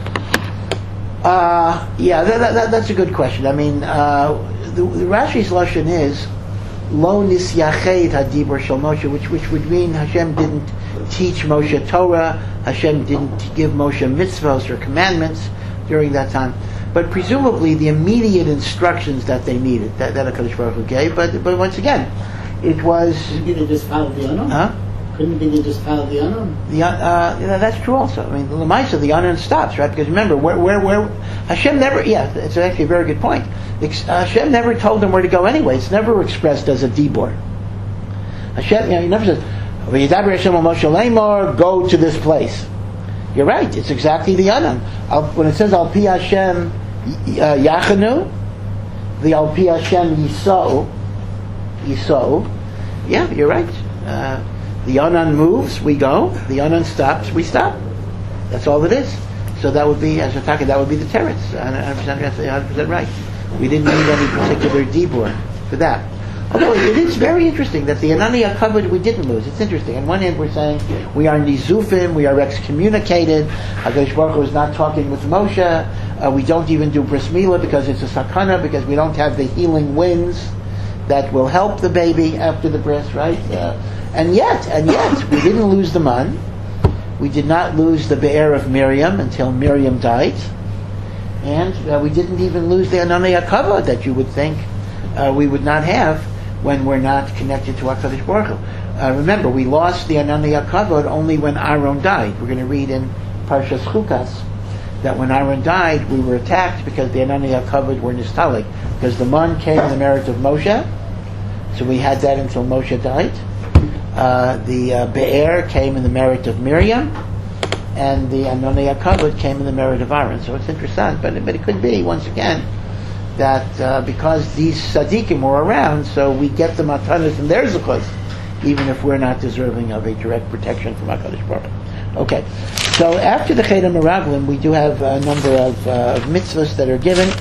Uh, yeah, that, that, that's a good question. I mean, uh, the, the Rashi's lashon is Lo nisyached hadibur shel Moshe, which which would mean Hashem didn't teach Moshe Torah, Hashem didn't give Moshe mitzvahs or commandments during that time, but presumably the immediate instructions that they needed, that, that HaKadosh Baruch Hu gave. But but once again, it was. Couldn't they just follow the Anon? Huh? Couldn't they just follow the Anon? The, uh, yeah, that's true also. I mean, the Lamaisa, the Anon stops, right? Because remember, where, where, where, Hashem never, yeah, it's actually a very good point. Ex- Hashem never told them where to go anyway. It's never expressed as a dibur. Hashem, you know, he never says, "V'yidaber Hashem al Moshe Lemor, go to this place." You're right. It's exactly the Anon. Al, when it says Al Pi Hashem uh, Yachanu, the Al Pi Hashem Yisou, Yisou, yeah, you're right. Uh, The Anan moves, we go. The Anan stops, we stop. That's all it is. So that would be, as we're talking, that would be the teretz. one hundred percent right. We didn't need any particular dibur for that. Although it is very interesting that the Anani HaKavod we didn't lose. It's interesting. On one hand, we're saying we are nizufim, we are excommunicated. HaKadosh Baruch Hu is not talking with Moshe. Uh, we don't even do bris milah because it's a sakana, because we don't have the healing winds that will help the baby after the bris, right? Uh, And yet, and yet, we didn't lose the man. We did not lose the Be'er of Miriam until Miriam died. And uh, we didn't even lose the Anani HaKavod that you would think uh, we would not have when we're not connected to HaKadosh Baruch Hu. Uh, remember, we lost the Anani HaKavod only when Aaron died. We're going to read in Parshas Chukas that when Aaron died, we were attacked because the Anani HaKavod were nistalik. Because the man came in the merit of Moshe, so we had that until Moshe died. Uh, the uh, Be'er came in the merit of Miriam, and the Anani HaKavod came in the merit of Aaron. So it's interesting, but, but it could be, once again, that uh, because these tzaddikim were around, so we get the matanas and their zuchos, even if we're not deserving of a direct protection from HaKadosh Baruch Hu. Okay, so after the Cheder Meraglim, we do have a number of, uh, of mitzvahs that are given.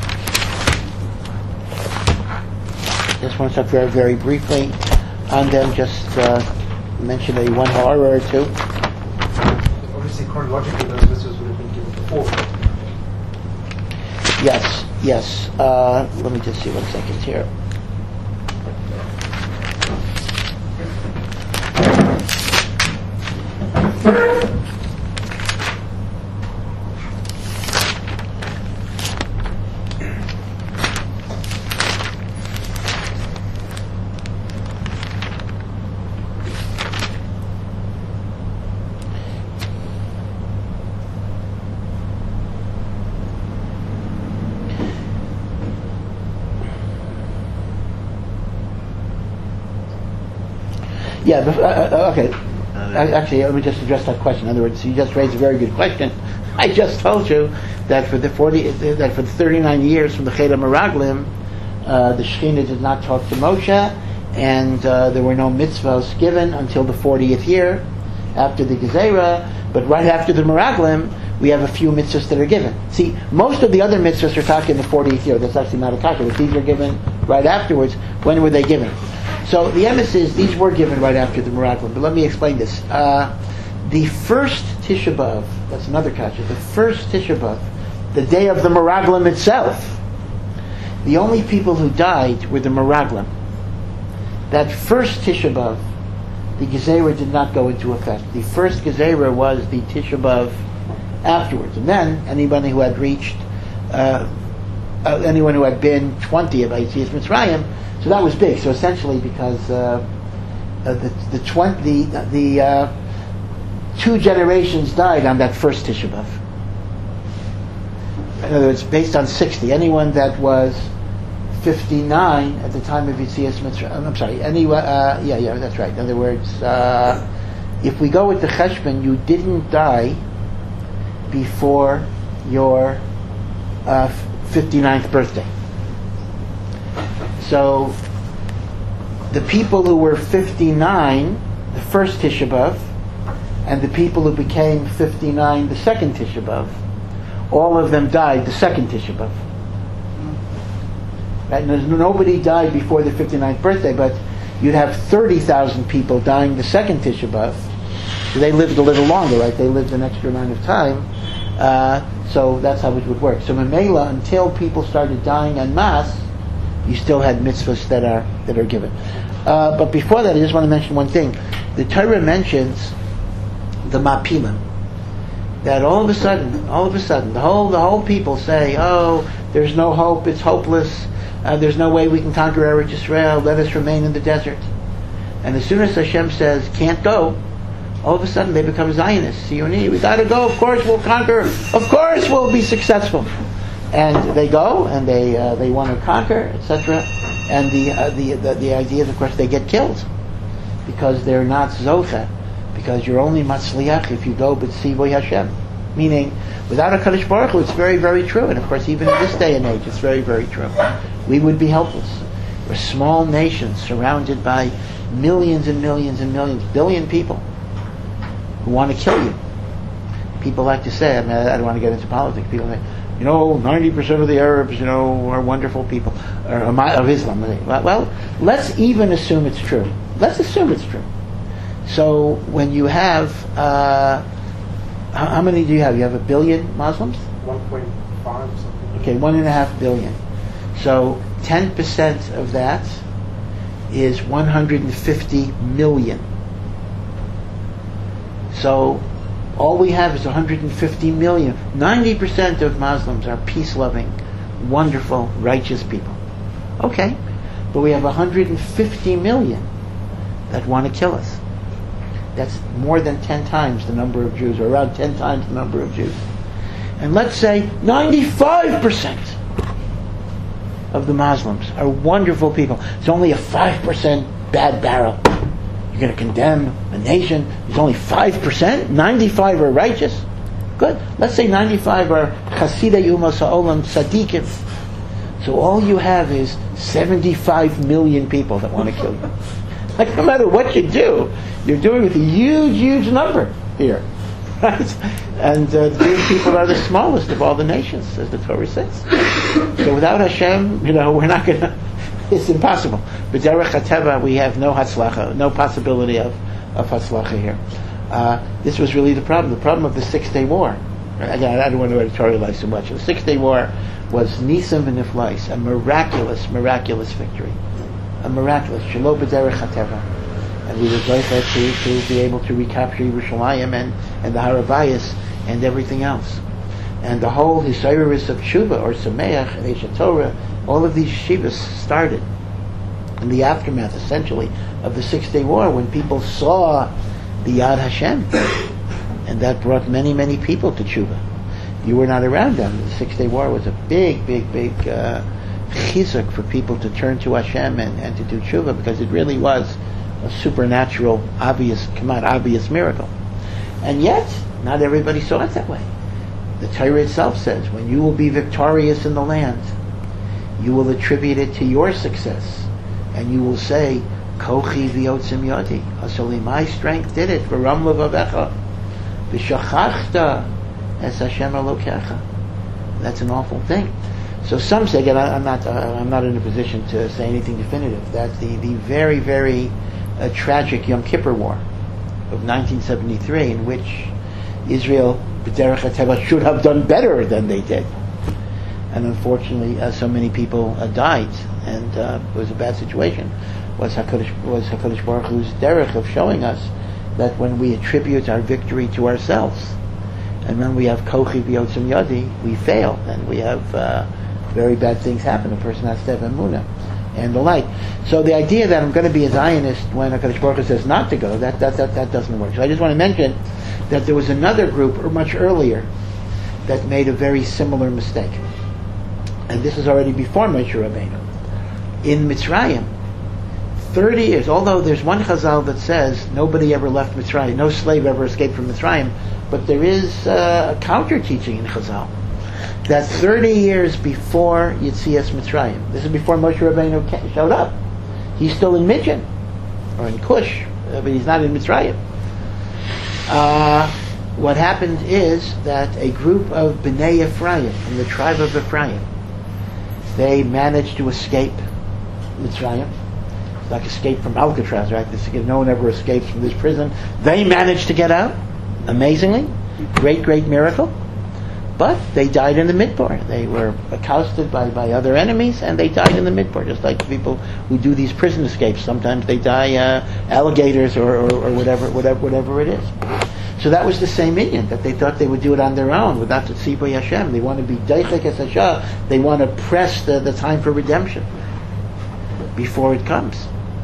Just want to talk very, very briefly on them, just uh, mention a one horror or two. Obviously, chronologically, those mitzvahs would have been given before. Yes, yes. Uh, let me just see one second here. Yeah, uh, uh, okay. Uh, Uh, Actually, let me just address that question. In other words, you just raised a very good question. I just told you that for the forty, that for the thirty-nine years from the Chet HaMeraglim, uh, the Shekhinah did not talk to Moshe, and uh, there were no mitzvahs given until the fortieth year after the Gezerah. But right after the Meraglim, we have a few mitzvahs that are given. See, most of the other mitzvahs are talking in the fortieth year. That's actually not a kasha, but these are given right afterwards. When were they given? So the emes is these were given right after the Meraglim. But let me explain this. Uh, the first Tisha B'Av, that's another kasha, the first Tisha B'Av, the day of the Meraglim itself, the only people who died were the Meraglim. That first Tisha B'Av, the Gezerah did not go into effect. The first Gezerah was the Tisha B'Av afterwards. And then anybody who had reached, uh, uh, anyone who had been twenty of Yetzias Mitzrayim, so that was big. So essentially because uh, uh, the the, twenty, the, the uh, two generations died on that first Tisha B'Av. In other words, based on sixty. Anyone that was fifty-nine at the time of Yetzias Mitzrayim. I'm sorry. Any, uh, yeah, yeah, that's right. In other words, uh, if we go with the cheshbon, you didn't die before your uh, fifty-ninth birthday. So the people who were fifty-nine, the first Tisha B'Av, and the people who became fifty-nine, the second Tisha B'Av, all of them died the second Tisha B'Av. Right? And there's nobody died before the fifty-ninth birthday, but you'd have thirty thousand people dying the second Tisha B'Av. So they lived a little longer, right? They lived an extra amount of time. Uh, so that's how it would work. So Memela, until people started dying en masse, you still had mitzvahs that are that are given. Uh, but before that, I just want to mention one thing. The Torah mentions the Mapilim. That all of a sudden, all of a sudden, the whole the whole people say, "Oh, there's no hope. It's hopeless. Uh, there's no way we can conquer Eretz Yisrael. Let us remain in the desert." And as soon as Hashem says, "Can't go," all of a sudden they become Zionists. Zionist. We got to go. Of course we'll conquer. Of course we'll be successful. And they go and they uh, they want to conquer, et cetera. And the, uh, the the the idea is, of course, they get killed because they're not zocha. Because you're only matzliach if you go b'tzivoy Hashem. Meaning, without a Kadosh Baruch Hu, it's very, very true. And of course, even in this day and age, it's very, very true. We would be helpless. We're a small nation surrounded by millions and millions and millions, billion people who want to kill you. People like to say, I mean, I don't want to get into politics, people say, you know, ninety percent of the Arabs, you know, are wonderful people, or of Islam. Well, let's even assume it's true. Let's assume it's true. So when you have, uh, how, how many do you have? You have a billion Muslims? one point five something. Okay, one and a half billion. So ten percent of that is one hundred fifty million. So all we have is one hundred fifty million. ninety percent of Muslims are peace-loving, wonderful, righteous people. Okay, but we have one hundred fifty million that want to kill us. That's more than ten times the number of Jews, or around ten times the number of Jews. And let's say ninety-five percent of the Muslims are wonderful people. It's only a five percent bad barrel. You're going to condemn a nation. There's only five percent? ninety-five are righteous? Good. Let's say ninety-five are Chasidei Umas Ha'olam Tzadikim. So all you have is seventy-five million people that want to kill you. Like, no matter what you do, you're doing with a huge, huge number here. Right? And uh, the Jewish people are the smallest of all the nations, as the Torah says. So without Hashem, you know, we're not going to, it's impossible. But Derech HaTeva, we have no Hatzlacha, no possibility of, of Hatzlacha here. Uh, this was really the problem, the problem of the Six-Day War. Again, I don't want to editorialize too much. The Six-Day War was Nisam v'Niflais, a miraculous, miraculous victory. A miraculous, Shelo b'derech HaTeva. And we were glad to, to be able to recapture Yerushalayim and, and the Harabayas and everything else. And the whole Hisairis of Tshuva, or Sameach, and Eish Torah, all of these shivas started in the aftermath, essentially, of the Six-Day War, when people saw the Yad Hashem. And that brought many, many people to Tshuva. You were not around then. The Six-Day War was a big, big, big uh, chizuk for people to turn to Hashem and, and to do Tshuva, because it really was a supernatural, obvious, come out obvious miracle. And yet, not everybody saw it that way. The Torah itself says, when you will be victorious in the land, you will attribute it to your success, and you will say, Kochi v'yotzim yodi, asoli, my strength did it, v'ram levavecha, v'shachachta es Hashem Elokecha. That's an awful thing. So some say, again, I, I'm not, uh, I'm not in a position to say anything definitive, that the, the very, very uh, tragic Yom Kippur War of nineteen seventy-three, in which Israel, b'derech hateva, should have done better than they did, and unfortunately, uh, so many people uh, died, and uh, it was a bad situation. Was Hakadosh, was Hakadosh Baruch Hu's derech of showing us that when we attribute our victory to ourselves, and when we have kochi v'yotzim yadi, we fail, and we have uh, very bad things happen. A person has to have emunah and the like. So the idea that I'm going to be a Zionist when Hakadosh Baruch Hu says not to go, that that that that doesn't work. So I just want to mention that there was another group much earlier that made a very similar mistake, and this is already before Moshe Rabbeinu. In Mitzrayim, thirty years, although there's one Chazal that says nobody ever left Mitzrayim, no slave ever escaped from Mitzrayim, but there is uh, a counter teaching in Chazal that thirty years before Yetzias Mitzrayim, this is before Moshe Rabbeinu showed up, he's still in Midian, or in Cush, uh, but he's not in Mitzrayim. Uh, what happened is that a group of Bnei Ephraim, from the tribe of Ephraim, they managed to escape Mitzrayim. It's like escape from Alcatraz, right? This, no one ever escapes from this prison. They managed to get out, amazingly. Great, great miracle. But they died in the Midbar. They were accosted by, by other enemies, and they died in the Midbar, just like people who do these prison escapes. Sometimes they die uh, alligators or, or, or whatever, whatever, whatever it is. So that was the same Indian, that they thought they would do it on their own without the Tzibur Hashem. They want to be Deichek Es Hashem. They want to press the, the time for redemption before it comes.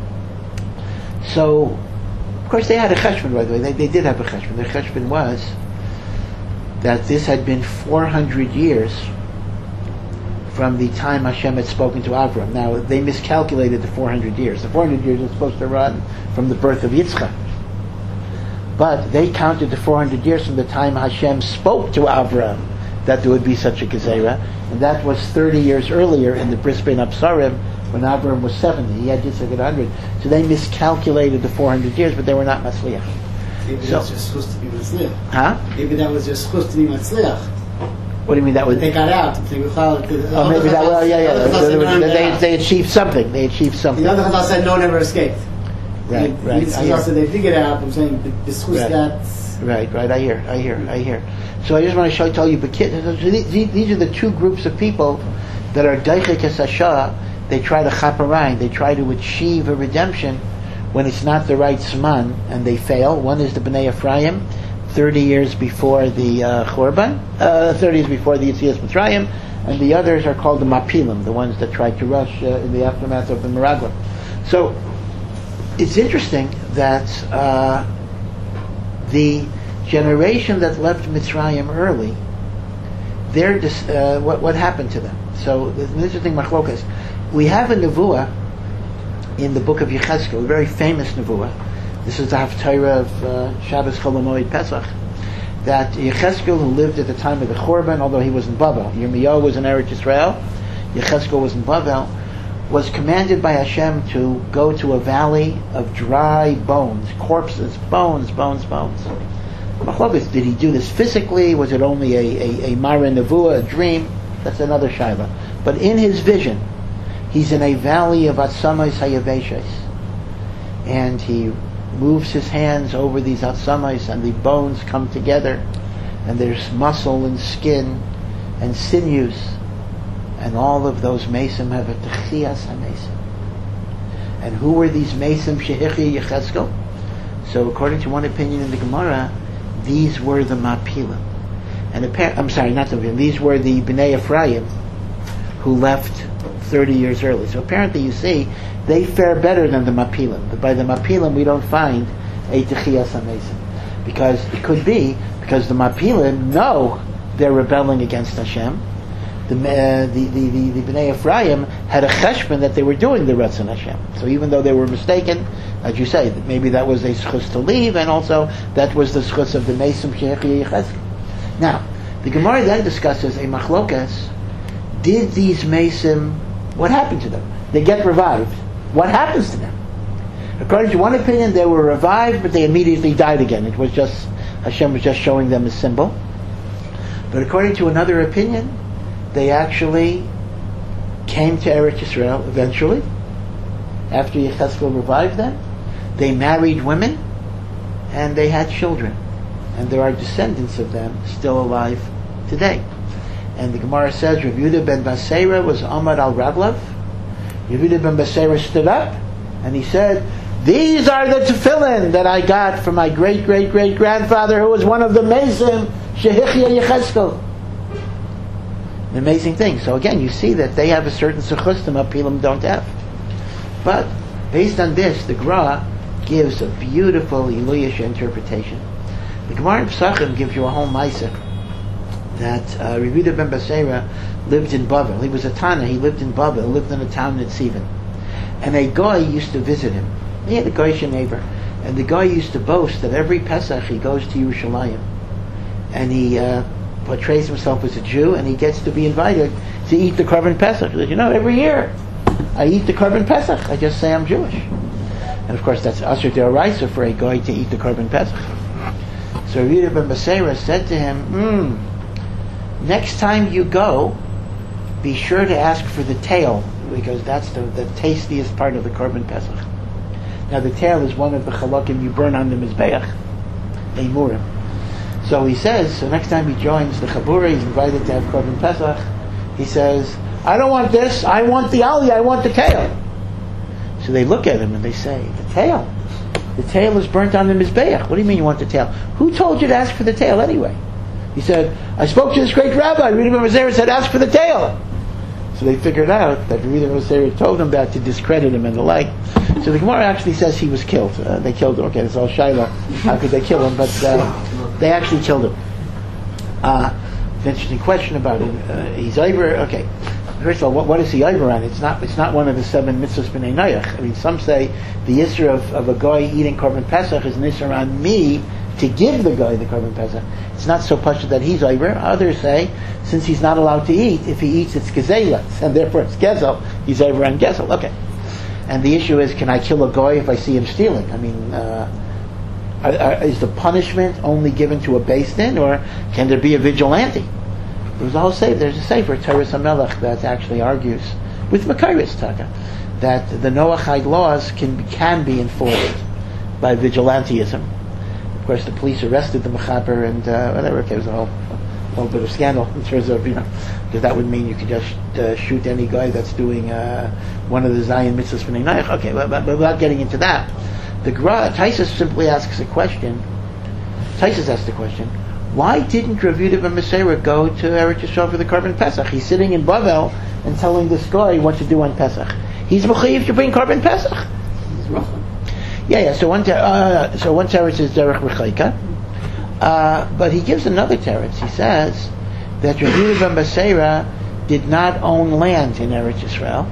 So, of course, they had a cheshbon, by the way. They, they did have a cheshbon. Their cheshbon was that this had been four hundred years from the time Hashem had spoken to Avram. Now, they miscalculated the four hundred years. The four hundred years is supposed to run from the birth of Yitzchak. But they counted the four hundred years from the time Hashem spoke to Avram that there would be such a gezerah, and that was thirty years earlier in the Bris Bein Absarim, when Avram was seventy. He had Yitzchak at one hundred. So they miscalculated the four hundred years, but they were not Matzliach. Maybe So- that was just supposed to be Matzliach. Huh? Maybe that was just supposed to be Matzliach. What do you mean that was... They got out. They were called- Oh, maybe that... Well, yeah, yeah. The other They, Chazal said no, they, never- they achieved something. They achieved something. The other Chazal said no one ever escaped. Right, The- right. The I hear. Chazal said they figured out. I'm saying the discuss Right. that. Right, right. I hear, I hear, I hear. So I just want to show, tell you, but kid- so these, these are the two groups of people that are Deichek Es Hashem. They try to chaparine. They try to achieve a redemption when it's not the right Zman, and they fail. One is the Bnei Ephraim, thirty years before the uh, Chorban, uh, thirty years before the Yetzias Mitzrayim, and the others are called the Mapilim, the ones that tried to rush uh, in the aftermath of the Meraglim. So it's interesting that uh, the generation that left Mitzrayim early, their dis- uh, what what happened to them? So there's an interesting machlokas. We have a nevuah in the book of Yechezkel, a very famous nevuah. This is the Haftarah of uh, Shabbos Chol HaMoed Pesach. That Yechezkel, who lived at the time of the Chorban, although he was in Bavel, Yirmiyahu was in Eretz Yisrael, Yechezkel was in Bavel, was commanded by Hashem to go to a valley of dry bones, corpses, bones, bones, bones. Machlokas, did he do this physically? Was it only a, a, a Mara Nevuah, a dream? That's another shaila. But in his vision, he's in a valley of Atsamais Hayaveshes, and he moves his hands over these Atsamais, and the bones come together, and there's muscle and skin and sinews, and all of those mesim have a techias hamesim. And who were these mesim shehichi Yechezkel? So according to one opinion in the Gemara, these were the Mapilim. And appar- I'm sorry, not the Mapilim, these were the Bnei Ephraim who left thirty years early. So apparently you see, they fare better than the Mapilim. But by the Mapilim we don't find a Techias HaMesim. Because it could be, because the Mapilim know they're rebelling against Hashem, the, uh, the, the, the, the Bnei Ephraim had a cheshbon that they were doing the Ratzon Hashem. So even though they were mistaken, as you say, maybe that was a schus to leave, and also that was the schus of the Mesim Shehechia Yechezkel. Now, the Gemara then discusses a machlokas. Did these Mesim, what happened to them? They get revived. What happens to them? According to one opinion, they were revived, but they immediately died again. It was just, Hashem was just showing them a symbol. But according to another opinion, they actually came to Eretz Yisrael eventually, after Yechezkel revived them. They married women, and they had children. And there are descendants of them still alive today. And the Gemara says, Rav Yehuda ben Basera was Amar al Raglav. Rav Yehuda ben Basera stood up, and he said, these are the tefillin that I got from my great-great-great-grandfather, who was one of the Mesim Shehichya Yechezkel. An amazing thing. So again, you see that they have a certain sechustim Apilim don't have. But based on this, the Gra gives a beautiful Iluyish interpretation. The Gemara in Pesachim gives you a whole Maaseh that uh, Rav Yehuda ben Basera lived in Bavel. He was a Tana. He lived in Bavel. Lived in a town in Tzivin. And a guy used to visit him. He had a Goyish neighbor, and the guy used to boast that every Pesach he goes to Yerushalayim, and he uh, portrays himself as a Jew, and he gets to be invited to eat the Korban Pesach. He says, you know, every year I eat the Korban Pesach. I just say I'm Jewish. And of course, that's Asher Deoraisa for a guy to eat the Korban Pesach. So Rav Yehuda ben Basera said to him, hmm, next time you go, be sure to ask for the tail, because that's the, the tastiest part of the Korban Pesach. Now the tail is one of the chalakim you burn on the Mizbeach, Eimurim. So he says, so next time he joins the Chabura, he's invited to have Korban Pesach, he says, I don't want this, I want the aliyah, I want the tail. So they look at him and they say, the tail? The tail is burnt on the Mizbeach. What do you mean you want the tail? Who told you to ask for the tail anyway? He said, I spoke to this great rabbi, Rav Yehuda ben Basera said, ask for the tail. So they figured out that Rav Yehuda ben Basera told them that to discredit him and the like. So the Gemara actually says he was killed. Uh, they killed him. Okay, it's all Shiloh. How could they kill him? But uh, they actually killed him. Uh, it's an interesting question about him. Uh, he's over. Okay. First of all, what, what is he over on? It's not. It's not one of the seven mitzvahs b'nei Noach. I mean, some say the issur of, of a guy eating korban pesach is an issur on me to give the guy the korban pesach. It's not so much that he's over. Others say since he's not allowed to eat, if he eats, it's gezelas, and therefore it's gezel. He's over on gezel. Okay. And the issue is, can I kill a guy if I see him stealing? I mean, uh, are, are, is the punishment only given to a beis din, or can there be a vigilante? There's a whole say. There's a sefer, Teres HaMelech, that actually argues with Makairis Taka that the Noachide laws can can be enforced by vigilantism. Of course, the police arrested the Mechaber and uh, whatever. Okay, it was a whole, whole bit of scandal in terms of, you know, because that would mean you could just uh, shoot any guy that's doing uh, one of the Zion mitzvahs b'nei Noach. Okay, but, but, but without getting into that, the Gra, Taisus simply asks a question. Taisus asks the question: why didn't Rav Yehuda ben Basera go to Eretz Yisrael for the Korban Pesach? He's sitting in Bavel and telling this guy what to do on Pesach. He's mechayiv to bring Korban Pesach. He's rough. Yeah, yeah. So one, ter- uh, so one teretz is derech rechayka, uh, but he gives another teretz. He says that Rav Yehuda ben Basera did not own land in Eretz Yisrael,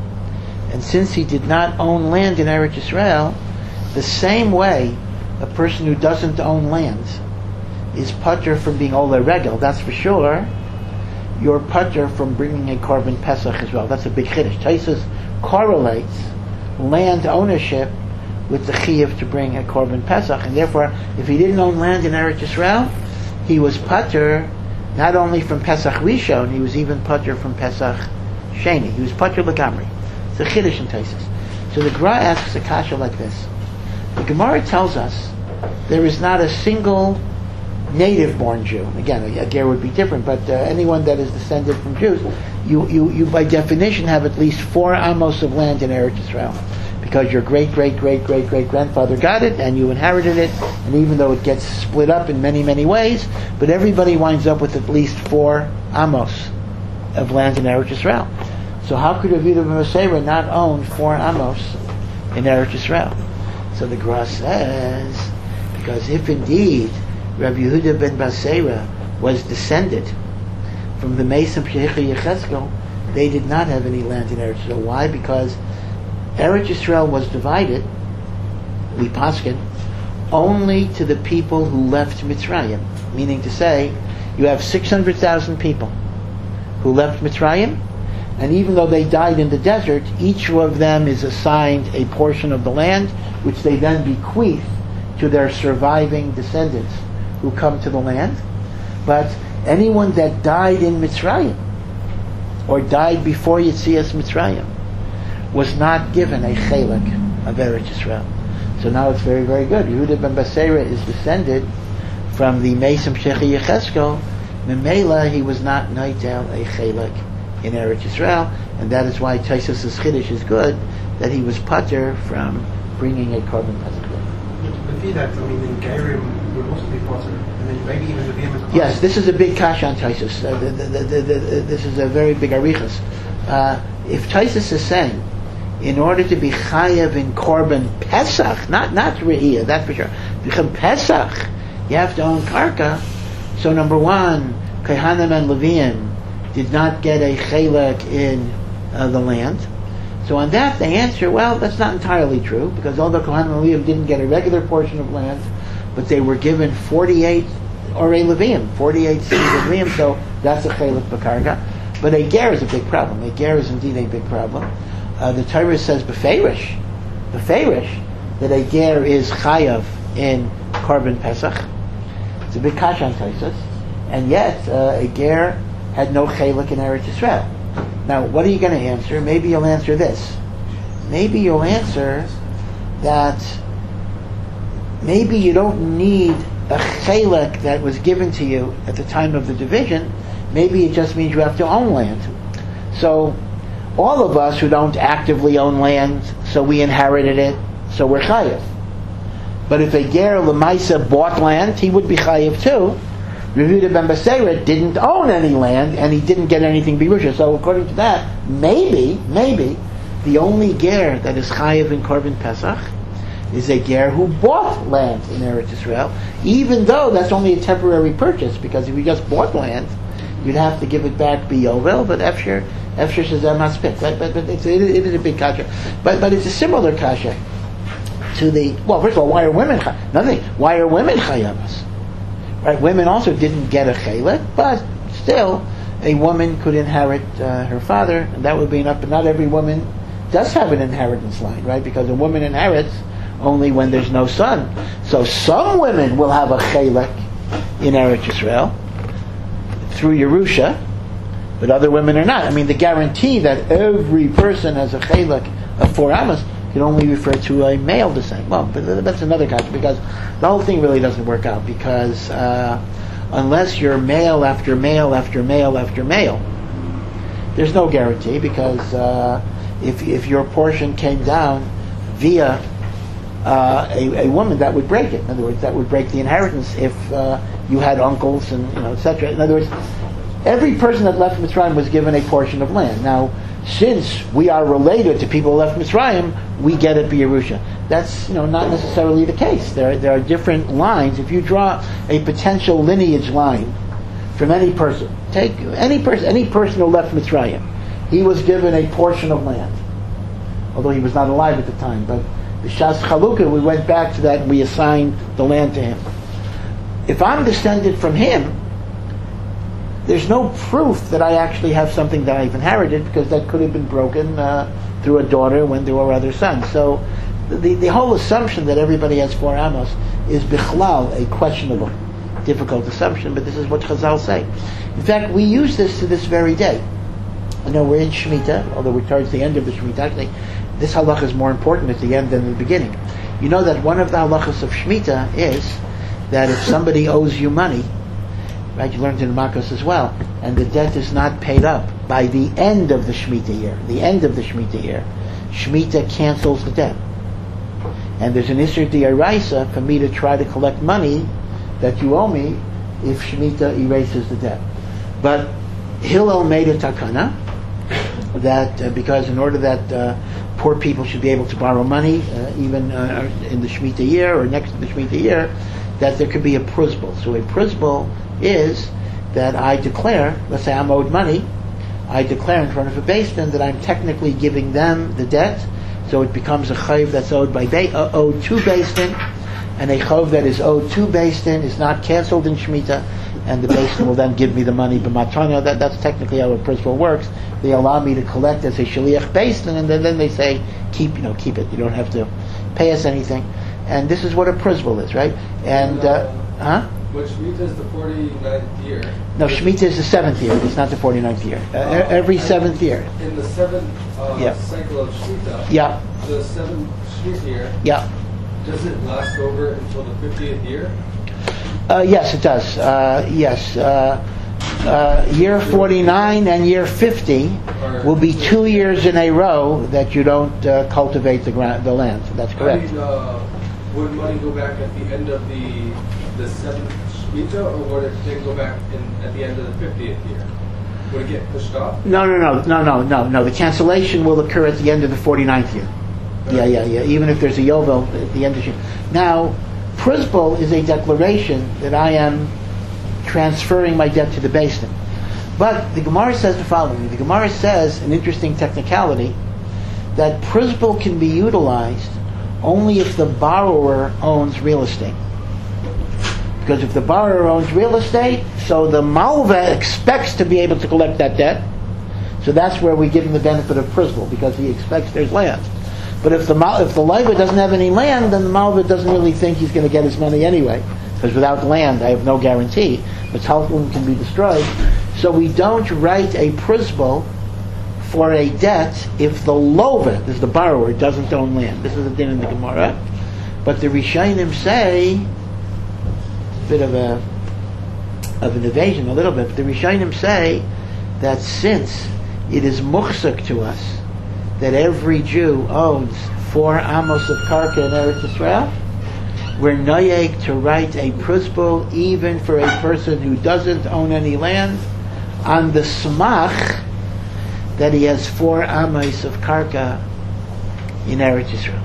and since he did not own land in Eretz Yisrael, the same way a person who doesn't own land is putter from being Ola Regel, that's for sure, you're putter from bringing a Korban Pesach as well. That's a big chiddush. Taisus correlates land ownership with the chiyuv to bring a Korban Pesach, and therefore, if he didn't own land in Eretz Yisrael, he was putter not only from Pesach Rishon, he was even putter from Pesach Sheni. He was putter Lagamri. It's a chiddush in Taisus. So the Gra asks a kasha like this. The Gemara tells us there is not a single native-born Jew. Again, a ger would be different, but uh, anyone that is descended from Jews, you, you, you by definition have at least four amos of land in Eretz Yisrael, because your great, great, great, great, great grandfather got it, and you inherited it. And even though it gets split up in many, many ways, but everybody winds up with at least four amos of land in Eretz Yisrael. So how could Rav Yehuda ben Basera not own four amos in Eretz Yisrael? So the Gra says, because if indeed Rav Yehuda ben Basera was descended from the Mesim Shechicha Yechezkel, they did not have any land in Eretz Yisrael. Why? Because Eretz Yisrael was divided, we paskin, only to the people who left Mitzrayim. Meaning to say, you have six hundred thousand people who left Mitzrayim, and even though they died in the desert, each of them is assigned a portion of the land, which they then bequeath to their surviving descendants who come to the land. But anyone that died in Mitzrayim, or died before Yetzias Mitzrayim, was not given a chelik of Eretz Yisrael. So now it's very, very good. Yehuda ben Basera is descended from the Mesim Shechicha Yechezkel. Memela, he was not noitel a chelik in Eretz Yisrael, and that is why Tosfos' Chiddush is good, that he was pater from bringing a korban pesach. Before that, I mean, in Geirim would also be pater, and then maybe even the Behemoth. Yes, this is a big kasha on Tosfos. Uh, the, the, the, the, the, this is a very big arichas. Uh, if Tosfos is saying, in order to be chayav in korban pesach, not not re'iyah, that's for sure, become pesach, you have to own karka. So number one, Kohanim and Leviim did not get a chelek in uh, the land. So on that they answer, well, that's not entirely true, because although Kohanim and Leviim didn't get a regular portion of land, but they were given forty-eight or a Leviim, forty-eight cities of Leviim, so that's a chelek b'karka. But a ger is a big problem. A ger is indeed a big problem. Uh, the Torah says beferish, beferish, that a ger is chayav in korban pesach. It's a big kasha on Tosfos, and yet uh, a ger had no chelik in Eretz Yisrael. Now, what are you going to answer? Maybe you'll answer this. Maybe you'll answer that maybe you don't need a chelik that was given to you at the time of the division. Maybe it just means you have to own land. So, all of us who don't actively own land, so we inherited it, so we're chayiv. But if a ger l'maisa bought land, he would be chayiv too. Yehuda ben Basera didn't own any land, and he didn't get anything birusha. So according to that, maybe, maybe, the only ger that is chayiv in korban pesach is a ger who bought land in Eretz Yisrael, even though that's only a temporary purchase, because if you just bought land, you'd have to give it back biyovel, but Efsher, Efsher says that must fit, right? But, but it's, it, it is a big kasha. But, but it's a similar kasha to the, well, first of all, why are women, nothing, why are women chayavas? Right, women also didn't get a chelik, but still, a woman could inherit uh, her father, and that would be enough. But not every woman does have an inheritance line, right? Because a woman inherits only when there's no son. So some women will have a chelik in Eretz Yisrael through Yerusha, but other women are not. I mean, the guarantee that every person has a chelik of four amos can only refer to a male descent. Well, but that's another question, because the whole thing really doesn't work out, because uh, unless you're male after male after male after male, there's no guarantee, because uh, if if your portion came down via uh, a, a woman, that would break it. In other words, that would break the inheritance if uh, you had uncles and you know, et cetera. In other words, every person that left Mitzrayim was given a portion of land. Now, since we are related to people who left Mitzrayim, we get it b'Yerusha. That's you know not necessarily the case. There there are different lines. If you draw a potential lineage line from any person, take any person any person who left Mitzrayim, he was given a portion of land, although he was not alive at the time. But the Shas Chalukah, we went back to that and we assigned the land to him. If I'm descended from him, there's no proof that I actually have something that I've inherited, because that could have been broken uh, through a daughter when there were other sons. So the the whole assumption that everybody has four amos is bichlal, a questionable, difficult assumption, but this is what Chazal say. In fact, we use this to this very day. I know we're in Shemitah, although we're towards the end of the Shemitah. Actually, this halakha is more important at the end than the beginning. You know that one of the halachas of Shemitah is that if somebody owes you money, right, you learned in Makos as well, and the debt is not paid up by the end of the Shemitah year, the end of the Shemitah year, Shemitah cancels the debt. And there's an Isser D'Oraisa for me to try to collect money that you owe me if Shemitah erases the debt. But Hillel made a takana that uh, because in order that uh, poor people should be able to borrow money, uh, even uh, in the Shemitah year or next to the Shemitah year, that there could be a pruzbul. So a pruzbul is that I declare, let's say I'm owed money, I declare in front of a Beis Din that I'm technically giving them the debt, so it becomes a chayv that's owed by ba- uh, owed to Beis Din, and a chayv that is owed to Beis Din is not canceled in Shemitah, and the Beis Din will then give me the money b'matana. That that's technically how a principle works. They allow me to collect as a shaliach Beis Din, and then, then they say keep you know keep it. You don't have to pay us anything, and this is what a principle is, right? And uh, huh? But Shemitah is the forty-ninth year. No, Shemitah is the seventh year. It's not the forty-ninth year. Uh, Uh, every and seventh year. In the seventh uh, Yeah. cycle of Shemitah, Yeah, the seventh Shemitah year, yeah. does it last over until the fiftieth year? Uh, yes, it does. Uh, yes. Uh, uh, year forty-nine and year fifty will be two years in a row that you don't uh, cultivate the ground, the land. That's correct. I mean, uh, would money go back at the end of the the seventh Shemitah, or would it then go back in, at the end of the fiftieth year? Would it get pushed off? No, no, no, no, no, no, no. The cancellation will occur at the end of the forty-ninth year. Yeah, yeah, yeah. Even if there's a yovel at the end of the year. Now, Prisbal is a declaration that I am transferring my debt to the Beis Din. But the Gemara says the following. The Gemara says, an interesting technicality, that Prisbal can be utilized only if the borrower owns real estate. Because if the borrower owns real estate, so the malva expects to be able to collect that debt. So that's where we give him the benefit of Prisbal, because he expects there's land. But if the mal- if the leiva doesn't have any land, then the malva doesn't really think he's going to get his money anyway. Because without land, I have no guarantee. The talcum can be destroyed. So we don't write a Prisbal for a debt if the lova, this is the borrower, doesn't own land. This is the din in the Gemara. But the Rishonim say, a bit of a of an evasion, a little bit. But the Rishonim say that since it is muchzak to us that every Jew owns four amos of karka in Eretz Yisrael, we're noyeg to write a Prisbal even for a person who doesn't own any land on the smach that he has four amos of karka in Eretz Yisrael.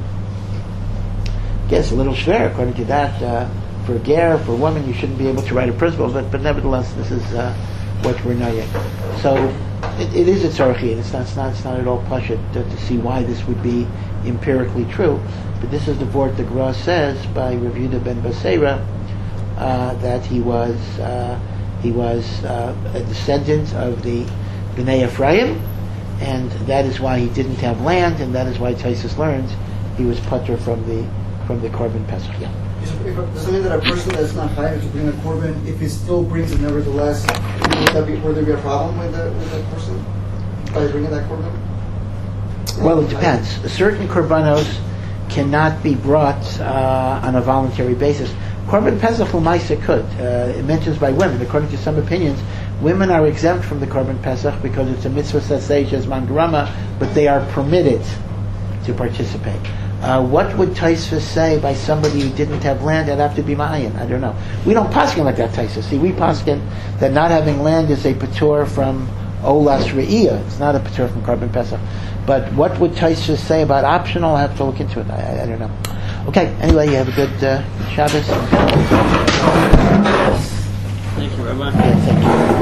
Guess a little schwer, according to that. Uh, for a ger, for a woman, you shouldn't be able to write a Prisbal, but but nevertheless, this is uh, what we're noyeg. So it, it is a tzarchi, and it's not, it's not it's not at all pashut to, to see why this would be empirically true. But this is the vort the Gra says by Rav Yehuda ben Basera, uh, that he was uh, he was uh, a descendant of the Bnei Ephraim, and that is why he didn't have land, and that is why Taisus learns he was putter from the from the Korban Pesach. Yeah. If, if, does it mean that a person that's not hired to bring a korban, if he still brings it nevertheless, would, that be, would there be a problem with, the, with that person by bringing that korban? Well, it depends. Certain korbanos cannot be brought uh, on a voluntary basis. Korban Pesach L'maisa could. Uh, it mentions by women. According to some opinions, women are exempt from the Korban Pesach because it's a mitzvah sasej as mangrama, but they are permitted to participate. Uh, what would Taisva say by somebody who didn't have land? That'd have to be ma'ayin. I don't know. We don't paskin like that, Taisva. See, we paskin that not having land is a patur from olas re'iyah. It's not a patur from Korban Pesach. But what would Taisva say about optional? I have to look into it. I, I, I don't know. Okay. Anyway, you have a good uh, Shabbos. Thank you, Rabbi. Yeah, thank you.